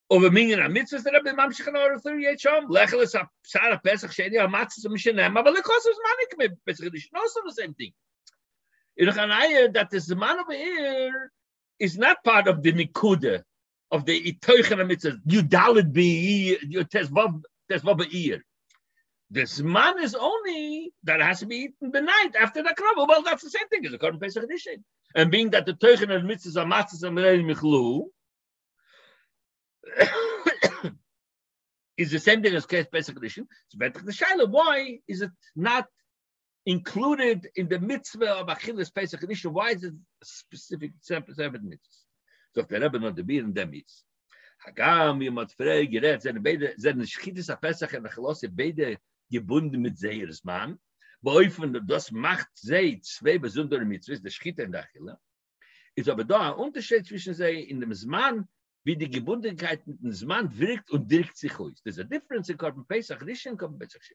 Over meaning a mitzvah that have been mamshich on thirty-eight shom. Lechel is a Sarah Pesach sheni a matzah a mishenem. But the cost is manik me Pesach edition. Also the same thing. In Chanaya that the Zman over here is not part of the nikuda of the itoichen mitzvah. You dalit be you tesvav tesvav beir. The Zman is only that has to be eaten the night after the krava. Well, that's the same thing as a Korban Pesach edition. And being that the toichen of mitzvahs are matzahs and merei michlu. Is the same thing as Pesach edition. So, but the Shaila, why is it not included in the mitzvah of Achilas Pesach edition? Why is it a specific seven mitzvahs? So, if the Rebbe not the beer in them is, Hagam yomot frei gerät seine beide seine Schitis a Pesach and Achilas beide gebunden mit Zeirs man. Beäufen das macht sei zwei besondere mitzvahs, der Schita und der Achila. Ist aber da ein Unterschied zwischen sei in dem Zman, wie die Gebundenheit mit dem Zman wirkt und direkt sich aus. There's a difference in Korban Pesach edition and Korban Pesach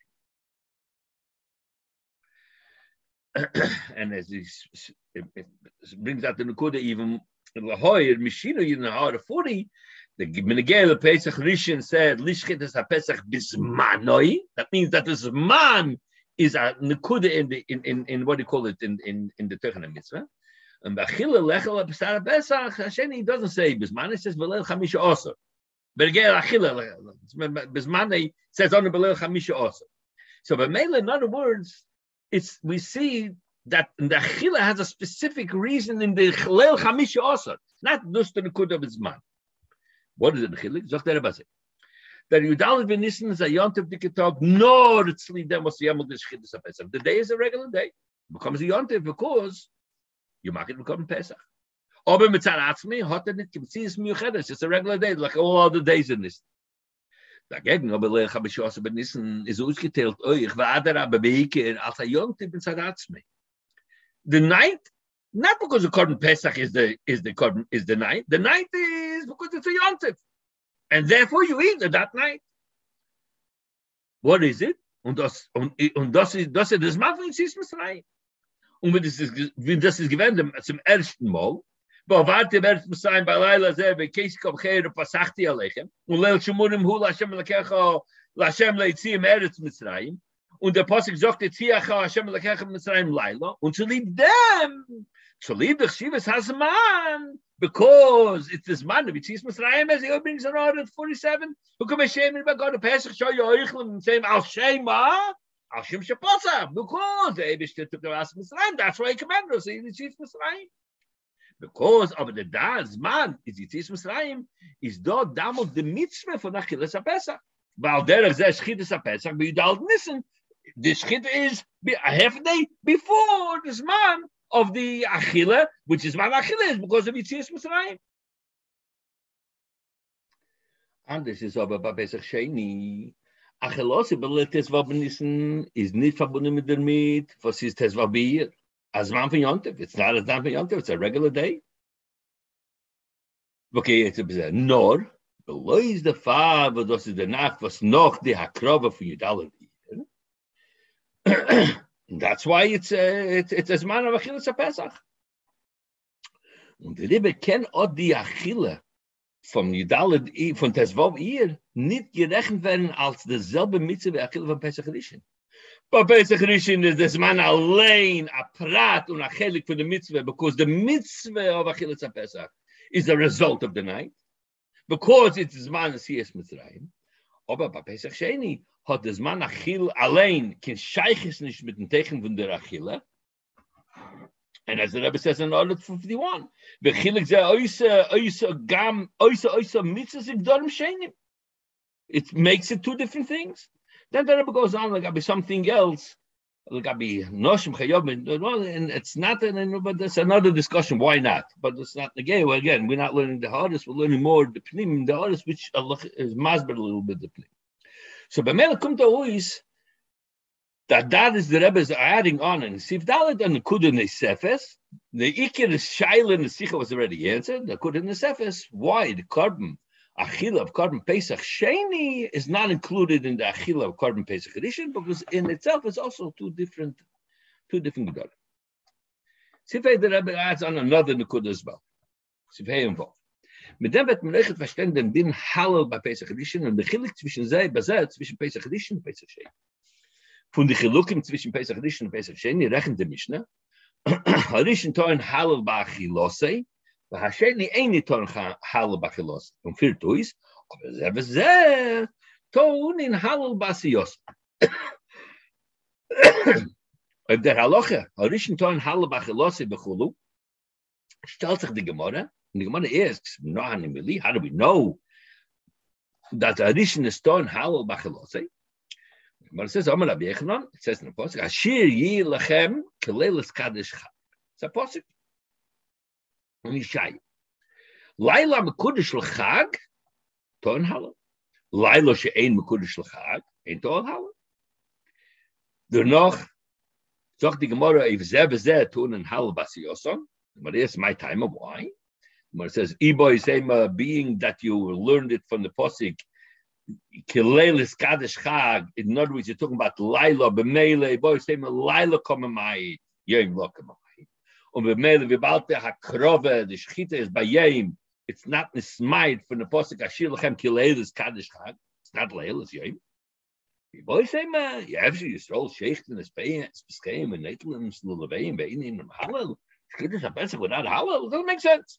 sheni. And as it, it, it brings out the Nukuda even in Lahoyer, Mishino, in the Hara forty, the Menegel Pesach Rishon said, Lishchit is a Pesach bismanoi. That means that the Zman is a Nukuda in the in, in, in what do you call it in in, in the Teuchen Mitzvah. And Bachila Lechel Pesach Pesach Sheni doesn't say bisman, it says Belel Chamisha also. But again, Achila bisman says on the Belel Chamisha also. So, but mainly, in other words, it's we see that the Achila has a specific reason in the Belel Chamisha also, not just the Nukud of bisman. What is it? Achila? Just the Rebbe said that Yudalit v'Nissen is a yontif diketog, nor it's them was the Yamul Deshchidus Pesach. The day is a regular day. It becomes a yontif because you make it become Pesach. Aber mit Zaratzmi hat er nicht Kibtzis Miuchedes. It's a regular day, like all other days in this. Dagegen, aber Lech HaBishos Benissen ist ausgeteilt euch, war der aber Beike als a Yontif in Zaratzmi. The night, not because the Korban Pesach is the is the Korban is the night. The night is because it's a Yontif, and therefore you eat it that night. What is it? Und das und und das ist das ist das macht uns ist Mitzrayim. Und wenn das ist, wenn das ist gewesen zum ersten Mal, aber warte, wird es sein bei Leila selber, Keis kom Chere Pasachti Alechem, und Leil Shemurim Hu Lashem Lekecha Lashem Leitzim Eretz Mitzrayim, und der Pasuk sagt, Tziacha Hashem Lekecha Mitzrayim Leila, und zu lieb dem, zu lieb dich Shivas Hasman, because it's this man, which is Mitzrayim, as he brings an order at forty-seven, who come Hashem in Bagad Pesach, show you Oichlem, and say, Al Shema, Hashem Shepasa, because the Eibishter took the last Mitzrayim. That's why he commanded us in the Yitzis Mitzrayim. Because of the Das man is Yitzis Mitzrayim, is do dam of the mitzvah for Achilas HaPesach. While there is a Shchitas HaPesach, but you don't listen. The Shchit is a half a day before this man of the Achila, which is man Achila, is because of Yitzis Mitzrayim. And this is over Pesach Sheni. Achelos über Tesvav Nissen is nicht verbunden mit der Mit, was ist Tesvav Beir? As man von Yontif. It's not as man von Yontif, it's a regular day. Okay, it's a bizarre. Nor, below is the Fav, but das ist der Nacht, was noch die Hakrova von Yudalit Beir. That's why it's a, it's, it's as man of Achilas HaPesach. Und die Rebbe kennt auch die Achille vom Yudalit, von Tesvav Beir, nicht gerechnet werden als derselbe Mitzvah wie Achille von Pesach Rishon. Bei Pesach Rishon is this man allein a prat und a chelik for the mitzvah, because the mitzvah of Achille Pesach is the result of the night, because it's this man as he is Mitzrayim. Aber bei Pesach Sheni hat das man Achille allein kein Scheiches nicht mit dem Techen von der Achille. And as the Rebbe says in order fifty-one, bechilik ze oisa oisa gam oisa oisa mitzvahs im dorm shenim. It makes it two different things. Then the Rebbe goes on, like I'll be something else, like I'll be noshim chayobin, and it's not, and but that's another discussion. Why not? But it's not again. Well, again, we're not learning the hardest. We're learning more the pnim, the hardest, which is masber a little bit the pnim. So by Mela come to always. That that is the Rebbe's adding on, and Sif Dalet and the Kudah Nesefes, the Ikir Shaila and the Sicha was already answered. The Kudah Nesefes, why the Korban Achila of Korban Pesach Sheni is not included in the Achila of Korban Pesach Rishon, because in itself it's also two different, two different Gedolim. Sifei the Rebbe adds on another Nekudah as well. Sifei involved. Mit dem wird man echt verstehen, den Din Hallel bei Pesach Edition und der Chilik zwischen sei, bei zwischen Pesach Edition und Pesach Sheni. Von den Chilukim zwischen Pesach Edition und Pesach Sheni rechnen die Mishnah. Hadishin Torn Hallel bei Achilosei, bei Hasheni Eini Torn Hallel bei Achilosei. Und vier Tuis, aber sehr, sehr, Torn in Hallel bei Siyos. Auf der Halacha, Hadishin Torn Hallel bei Achilosei bei Chulu, stellt sich die Gemara, and the Gemara asks, how do we know that the addition is torn halal b'chelosei? The Gemara says, Amar Rabbi Yechanan, it says in the pasuk, Ashir yi lachem kelelis kadesh chag. It's a pasuk. And Yishai, Laila mekudesh l'chag, torn halal. Laila she'ein mekudesh l'chag, ain't torn halal. Dernoch, sagt die Gemara, if zeh v'zeh torn halal b'siyoson, but it's my time of why. But it says, Iboy Sema, being that you learned it from the Posik, Kilelis Kadesh Chag, in other words, you're talking about Laila, Bemele, Iboy Sema, Laila Komamai, Yem Lokamai. Und Bemele, Vibalte Hakrove, the Shchita is by Yem, it's not Nismaid from the Posik, Ashir Lachem Kilelis Kadesh Chag, it's not Laila, it's Yem. Iboy Sema, Yevshi, Yisrael, Shecht, and Espein, Speskeim, and Netlim, Slulaveim, Beinim, and Halal. Shchita is a better without Halal, it doesn't make sense.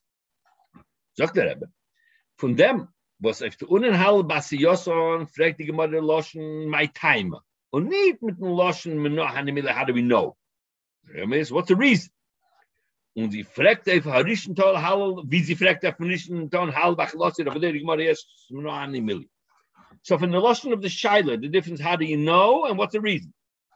Sagt der Rebbe. Von dem, was auf der Unenhal Basiyoson fragt die Gemara Loschen my time. Und nicht mit dem Loschen, how do we know? What's the reason? Und sie fragt auf Harischen Tal Hal, wie sie fragt auf Harischen Tal Hal Bachlosse, aber der Gemara ist Menohanimili. So from the Loschen of the Shaila, the difference, how do you know and what's the reason?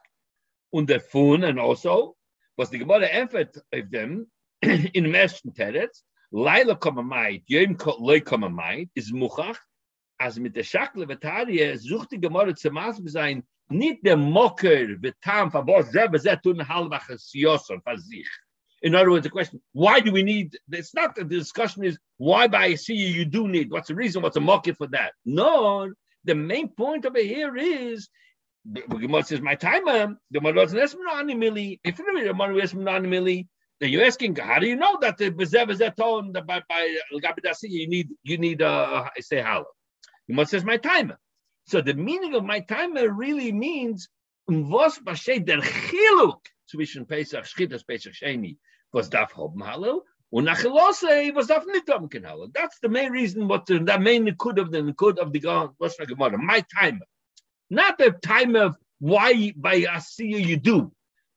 Und der Fun, and also, was die Gemara empfet auf dem, in dem ersten Teretz, Laila Komamait, Yom Loi Komamait, is Muchach, als mit der Schakle Vetarie sucht die Gemara zu Maßen sein, nicht der Mocker, Vetam, Fabos, selber sehr tun, halbaches Yoson, für sich. In other words, the question, why do we need, it's not the discussion is, why by see you do need, what's the reason, what's the mocker for that? No, the main point over here is, the Gemara says, my timer, the Gemara doesn't ask me no animili, if you the Gemara asks me no animili, then you're asking, how do you know that the bezev is that tone that by by Gabidasi you need you need uh I say halal? You must say my timer. So the meaning of my timer really means was bashay der chiluk zwischen Pesach Shchitas Pesach Sheni was daf hoben halal und nachlose was daf nicht hoben ken halal. That's the main reason what the, the main nikud of the nikud of the God was Gemara. My timer, not the timer of why by Asiya you do.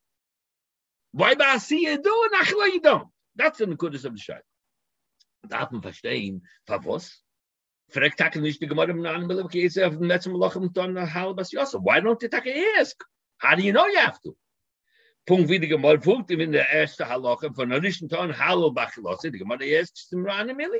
Why by see you do and actually you don't? That's the Nekudas of the Shai. Darf man verstehen, Favos? Fragt Taken nicht die Gemara im Namen of the auf dem letzten Malachim Ton Halbas Yosef. Why don't you Taken ask? How do you know you have to? Punkt wie die Gemara punkt in der erste Halacha von Rishon Ton Halbas Yosef. Die Gemara asks zum Rani Mili.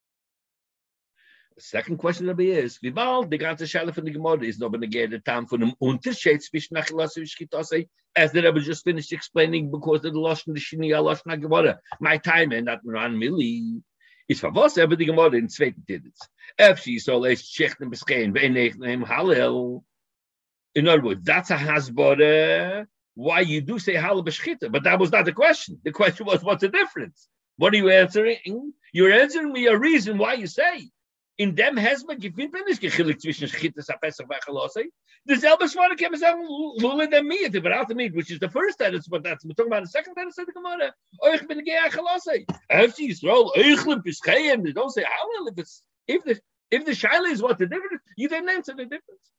The second question of me is, wie bald die ganze Schale von der Gemara is noch benegeert der Tam von dem Unterschied zwischen Achilas und Shchitase, as the Rebbe just finished explaining because of the Lashon, the Shini Lashon Gemara. My time and that Ran Mili is for was ever the Gemara in zweiten Titels. If she so let's check the Biscain, Benech name Hallel. In other words, that's a hasbara. Why you do say Hallel B'Shchita, but that was not the question. The question was, what's the difference? What are you answering? You're answering me a reason why you say. In dem Hesma gefindt man nicht gechilik zwischen Schittes Pesach V'Chalosei. The selbe Shvara can say Lula dem Meat, the Barat Meat, which is the first tennis, but that's we're talking about the second tennis of the Gemara. Oich ben Gei Chalosei. After Yisrael, Oichlem Pischayim. They don't say how if it's if the if the Shaila is what the difference, you didn't answer the difference.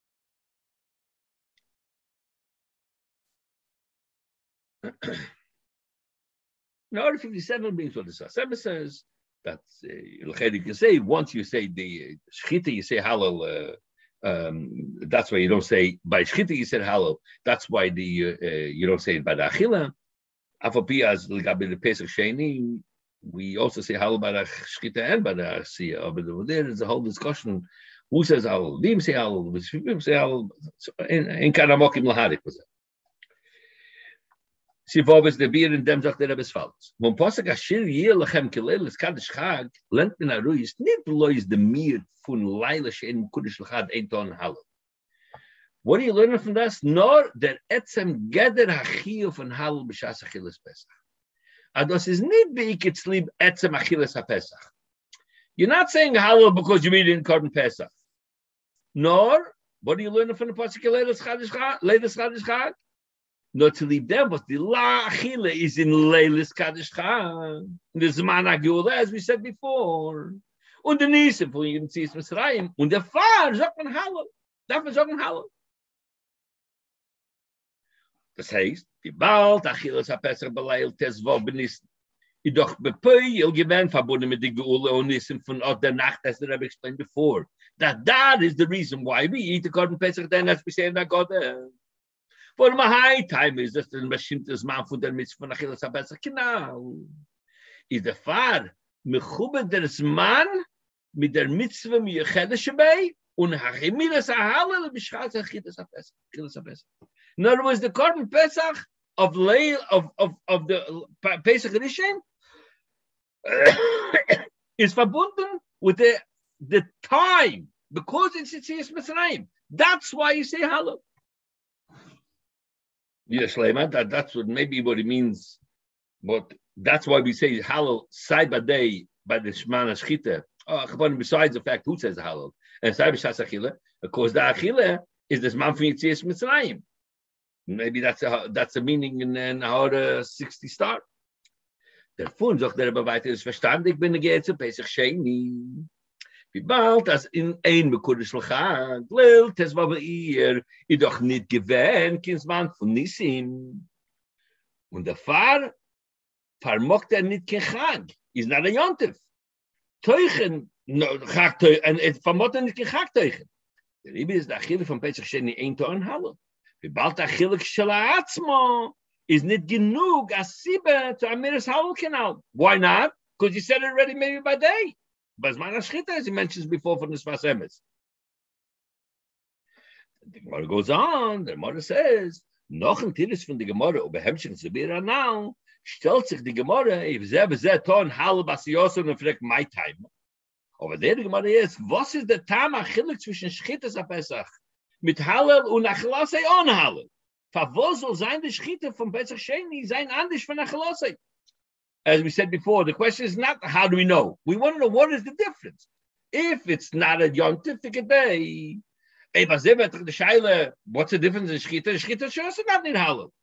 No, Order fifty-seven brings what the Sasema says. That's uh, you can say once you say the shchita, you say halal. Uh, um, that's why you don't say by shchita. You said halal. That's why the uh, you don't say it by the achila. Afapi as the Pesach Sheni, we also say halal by the shchita and by the asiya. But there is a whole discussion. Who says halal? Vim say halal. Vim say halal. In kanamokim lahadik was it. Sie vorwärts der Bier in dem sagt der Rebbe follows. When Pasuk Ashir Yeh Lachem Kilelis Kadesh Chag, lernt man aruis nicht bloß the Mir von Laila Shein Kudesh Lachad ein Ton Halal. What do you learn from this? Nor der etzem Geder Hachiyah von Halal B'Shas Achilas Pesach. And das ist nicht wie ich jetzt lieb etzem Achilas HaPesach. You're not saying Hallel because you read it in Korban Pesach. Nor, what are you learning from the Pasuk Leilas Chadish Chag? Not to leave them, but the La Achila is in Leilas Chadish Chag. The Zman HaGeula, as we said before. Und the Nisim, for you can see it's Mitzrayim. Und der Far, sagt man Hallel. Darf man sagen Hallel. Das heißt, die bald Achilas HaPesach B'Leil Tezvov B'Nissen. Ich doch bepoi, il gewen verbunden mit die Geule und Nissen von der Nacht, as the Rebbe explained before. That that is the reason why we eat the Korban Pesach then, as we say in that God. For my high time is that the bestimmtes man von der Mitzvah von Achilas HaPesach. Genau. Is the Far, mechubet der Zman mit der Mitzvah miyechedes shebei und hachimiras ha'halel b'shchat Achilas HaPesach. In other words, the Korban Pesach of Leil of, of, of the Pesach Rishon is verbunden with the, the time because it's Yetzias Mitzrayim. That's why you say Hallel. Yes, that, that's what maybe what it means, but that's why we say Hallel side by day by the Shema Shchita. Oh, besides the fact who says Hallel and side by Achila, of course the Achila is this man from Yetzias Mitzrayim. Maybe that's a that's a meaning in, in how the sixty start. Der Fund sagt der Rebbe weiter ist verstanden. Ich bin geht zu Pesach Sheni. Wie bald als in ein Mekudesh L'Chag Lil Tezva B'Ir ich doch nicht gewähnt kein Mann von Nisim. Und der Pfarr vermocht er nicht kein Chag. Ist not a Yontif. Teuchen no Chag Teuchen und es vermocht er nicht kein Chag Teuchen. Der Rebbe ist der Achille von Pesach Sheni ein Torn Hallel. Bald Achillik Shela Atzmo is not genug as Sibbe to Amiras Hallel Canal. Why not? Because you said it already maybe by day. But Zman HaSchita, as he mentions before from the Sfas Emes. The Gemara goes on, the Gemara says, noch ein Tiris von der Gemara, über Hemschen Zubira now, stellt sich die Gemara, if zeh v'zeh ton Hallel Basiyosu, und fragt my time. Aber der Gemara ist, was ist der Tam Achillik zwischen Schitas und Pesach? Mit Hallel und Achilase ohne Hallel. Wo soll sein die Schritte von Pesach Sheni sein anders von Achilase? As we said before, the question is not how do we know? We want to know what is the difference. If it's not a yontific day, what's the difference in Schritte? Schritte ist not in Hallel.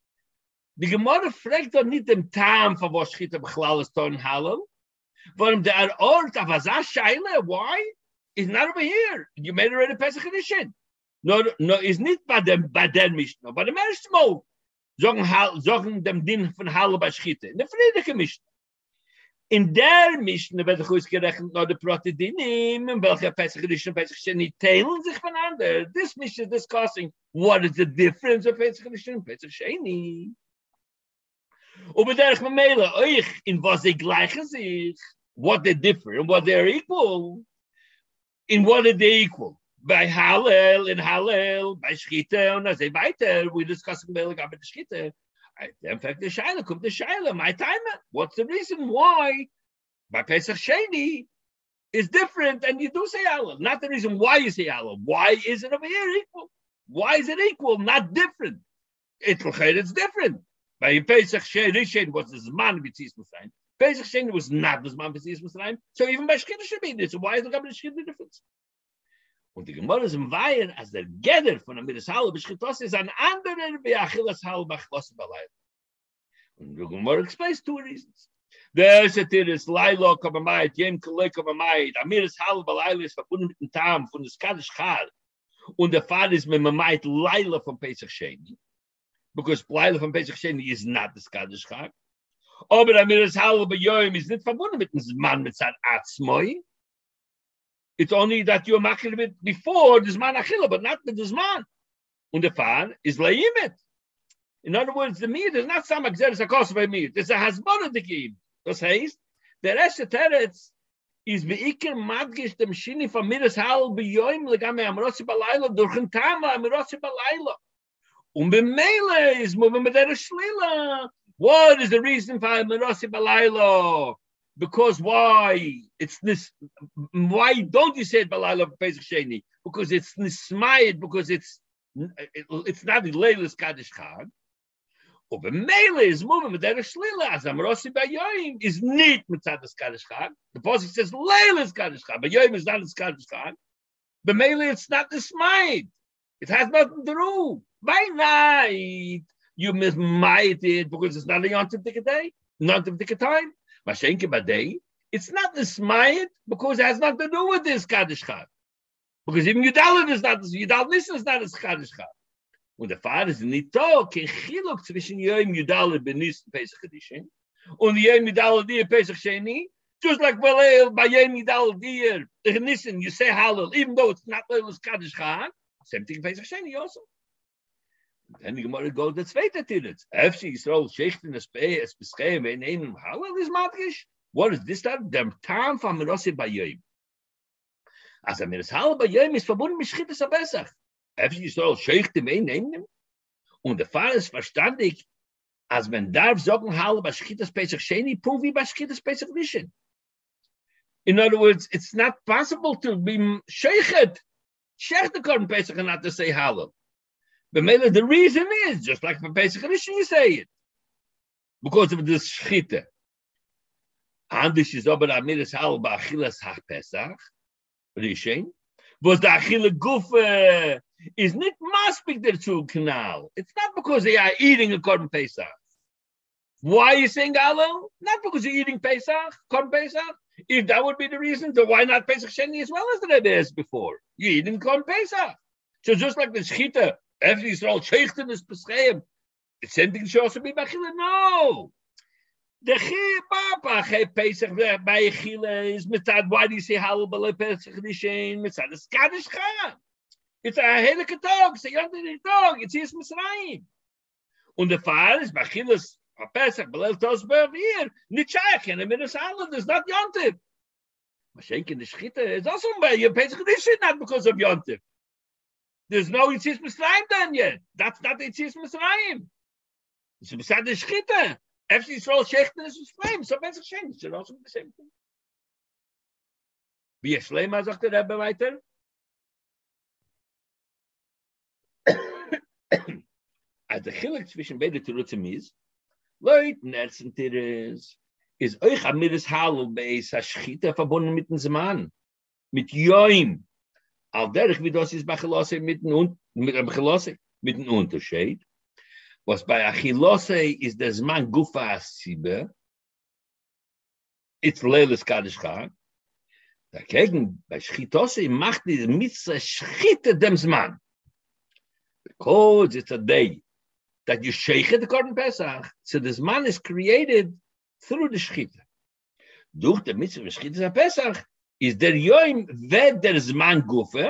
Die Gemara fragt doch nicht dem Tam, von was Schritte bechlal ist in Hallel. Warum der Ort auf Azar Shaila, why? It's not over here. You made already Pesach Rishon. No, no, it's not by them, by them Mishnah, but the Mershmo. Sagen dem Din von Hallel bei Schritte. In der Friedliche Mishnah. In der Mishnah wird auch ausgerechnet noch der Protedinim, in welcher Pesach Rishon und Pesach Sheni teilen sich voneinander. This Mishnah is discussing what is the difference of Pesach Rishon und Pesach Sheni. Und bei der Gemele, euch, in was sie gleichen sich, what they differ and what they're equal. In what are they equal? By Hallel, in Hallel, by Schritte, und as they weiter, we discussing about the Schritte. In fact, the Shaila, come the Shaila, my time. What's the reason why by Pesach Sheni is different and you do say Hallel? Not the reason why you say Hallel. Why is it over here equal? Why is it equal, not different? It's it's different. By Pesach Sheni was the Zman B'Tzias Mitzrayim. Pesach Sheni was not the Zman B'Tzias Mitzrayim. So even by Schritte should be this. So why is the Schritte difference? Und die Gemara ist im Weiher, als der Geder von Amiras Hallel beschrittos ist ein anderer wie Achillas Hallel b'Achillas B'Leil. Und die Gemara explains two reasons. Der erste Tier ist Lailo Kamamayit, Jem Kalei Kamamayit. Amiras Hallel B'Leil ist verbunden mit dem Tam von der Skadish Chal. Und der Fall ist mit Mamayit Laila von Pesach Sheni. Because Laila von Pesach Sheni is not the Skadish Chal. Aber Amiras Hallel B'Yoyim ist nicht verbunden mit dem Zman mit Zad Atzmoi. It's only that you're making it before the Zman Achila, but not with the Zman. And the Fan is Layimit. In other words, the meat is not some Exeris Akosva meat. It's a Hasbara Dikim. Das heißt, der erste Teretz is Beikir Madgish dem Shini von Miras Hallel B'Yoim Legame Amrossi B'Layla durch ein Tama Amrossi B'Layla. Und B'Meile is moving mit der Shlila. What is the reason for Amrossi B'Layla? Because why? It's this. Why don't you say it B'Layla Pesach Sheni? Because it's nismayed. Because it's it, it's not the Leilas Kaddish Chag. But the Mele is moving with that Shlila. As Amrosi by Yoim is neat with Tzadas Kaddish Chag. The Pasuk says Leil is Kaddish Chag, but Yoim is not the Kaddish Chag. The Mele, it's not the smite. It has nothing to do. By night, you mismight it because it's not a Yontif Dika day, not a Dika time. Mashenke by day, it's not the smite because it has nothing to do with this Kaddish Chag. Because even Yudalin is not, Yudal Nissen is not a Kaddish Chag. Und der Vater ist nicht da, kein Chiluk zwischen Yom Yudale Benis und Pesach Kedishin und Yom Yudale Dir Pesach Sheni. Just like well, by Yom Yudale Dir Nissen, you say Hallel, even though it's not Leilis Kaddish Chag, same thing Pesach Sheni also. Then the Gemara goes the zweite Tiritz. Efshi Yisrael Shechten es Pe es Beschem in einem Hallel is Matrish. What is this time? The time from Merossi by Yom. As a Meres Hallel by Yom is verbunden mit Schittes HaPesach. Efshi Yisrael Shechten in einem. Und der Fall ist verstandig, als man darf sagen, Hallel bei Schittes Pesach Sheni, prove wie bei Schittes Pesach Rishon. In other words, it's not possible to be Sheichet. Shechte Korban Pesach and not to say Hallel. But maybe the reason is, just like for Pesach Rishon, you say it. Because of this Shchita. Anders is aber Amiris Hallel bei Achilas HaPesach Rishon. Was the Achille Gufa is not maspik dazu canal. It's not because they are eating a Korban Pesach. Why are you saying Hallel? Not because you're eating Pesach, Korban Pesach. If that would be the reason, then why not Pesach Sheni as well as the Rebbe asked before? You're eating Korban Pesach. So just like the Shchita, every Yisrael Shechten is Pesachim, it's something should also be Bachila. No. The Papa Pesach by Achille is Mitzad. Why do you say Hallel B'Lei Pesach Rishon? Mitzad is Kaddish Chag. It's a Helike Tag. It's a Yontif Tag. It's Yis Mitzrayim. Und der Fall ist Bachilles Pesach B'Leil Tosber here. Nitchach and a Minas Hallel is not Yontif. Mashenk in the Shchita is also by your Pesach Rishon, not because of Yontif. There's no Yitzis Mitzrayim done yet. That's not Yitzis Mitzrayim. It's beside the Shchita. If Yisrael Shechten is Mitzrayim, so Pesach Sheni, it should also be the same thing. Wie Shlema sagt der Rebbe weiter? Als der Chilek zwischen beiden Terutzim ist, Leut, Nerzen Teres, ist euch am Miris Hallel bei Shchita verbunden mit dem Zman, mit Yoim. Al derich wie das ist bei Achilose mit dem mit dem Unterschied. Was bei Achilose ist der Zman Gufa Asibe, it's Leilis Kaddish Chag. Dagegen, bei Shchitose macht die Mitzvah Shchita dem Zman. Because it's a day that you sheich the Korban Pesach, so the Zman is created through the Shchita. Durch the Mitzvah Shchita Pesach is der Yoim ved der Zman Gufa.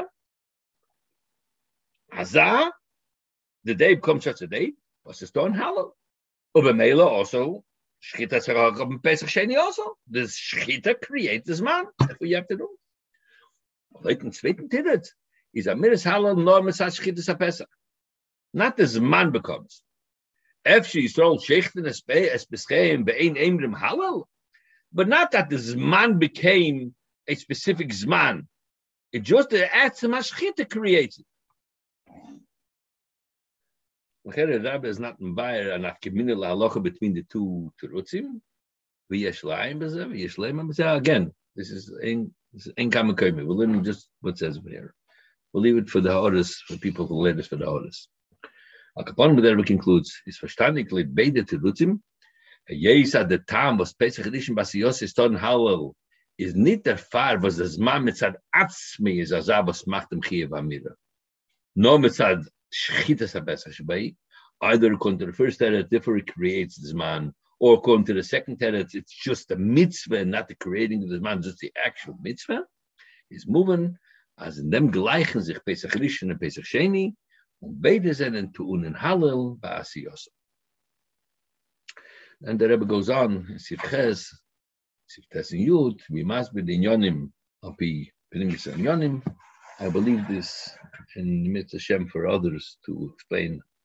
Azah, the day becomes such a day, was is done Hallel. Over Mela also, Shchita Tzarach Pesach Sheni also. The Shchita creates the Zman. That's what you have to do. Like in zweiten Tidet, is a Miris Hallel nor Mitzad Shchita Pesach. Not the Zman becomes. If she Yisrael Shechten es Beschem be'ein Emrim Hallel, but not that the Zman became a specific Zman. It just the Atzim HaShchita creates it. The Rabbi is not invited and not committed halacha between the two terutzim. Again, this is in Kamakami. We're learning just what says over here. We'll leave it for the orders, for people who learn this for the orders. Al Kapon B'derbe concludes, is verstandigly beide terutzim. Yes, at the time was Pesach Rishon Basiyos is done Hallel is not the far was the Zman mitzad atzmi is azabas machtem chiyuv amira. No mitzad Shchitas HaPesach Shebei, either according to the first teretz, therefore it creates the Zman, or according to the second teretz, it's just the mitzvah, not the creating of the Zman, just the actual mitzvah, is moving, as in them gleichen sich Pesach Rishon and Pesach Sheni, und beide sind to unen Hallel ba'asiyos. And the Rebbe goes on, Sif Ches, Sif Tes and Yud, we must be the Inyonim, Api Pinimis and Inyonim. I believe this, and Mitzvah Hashem for others to explain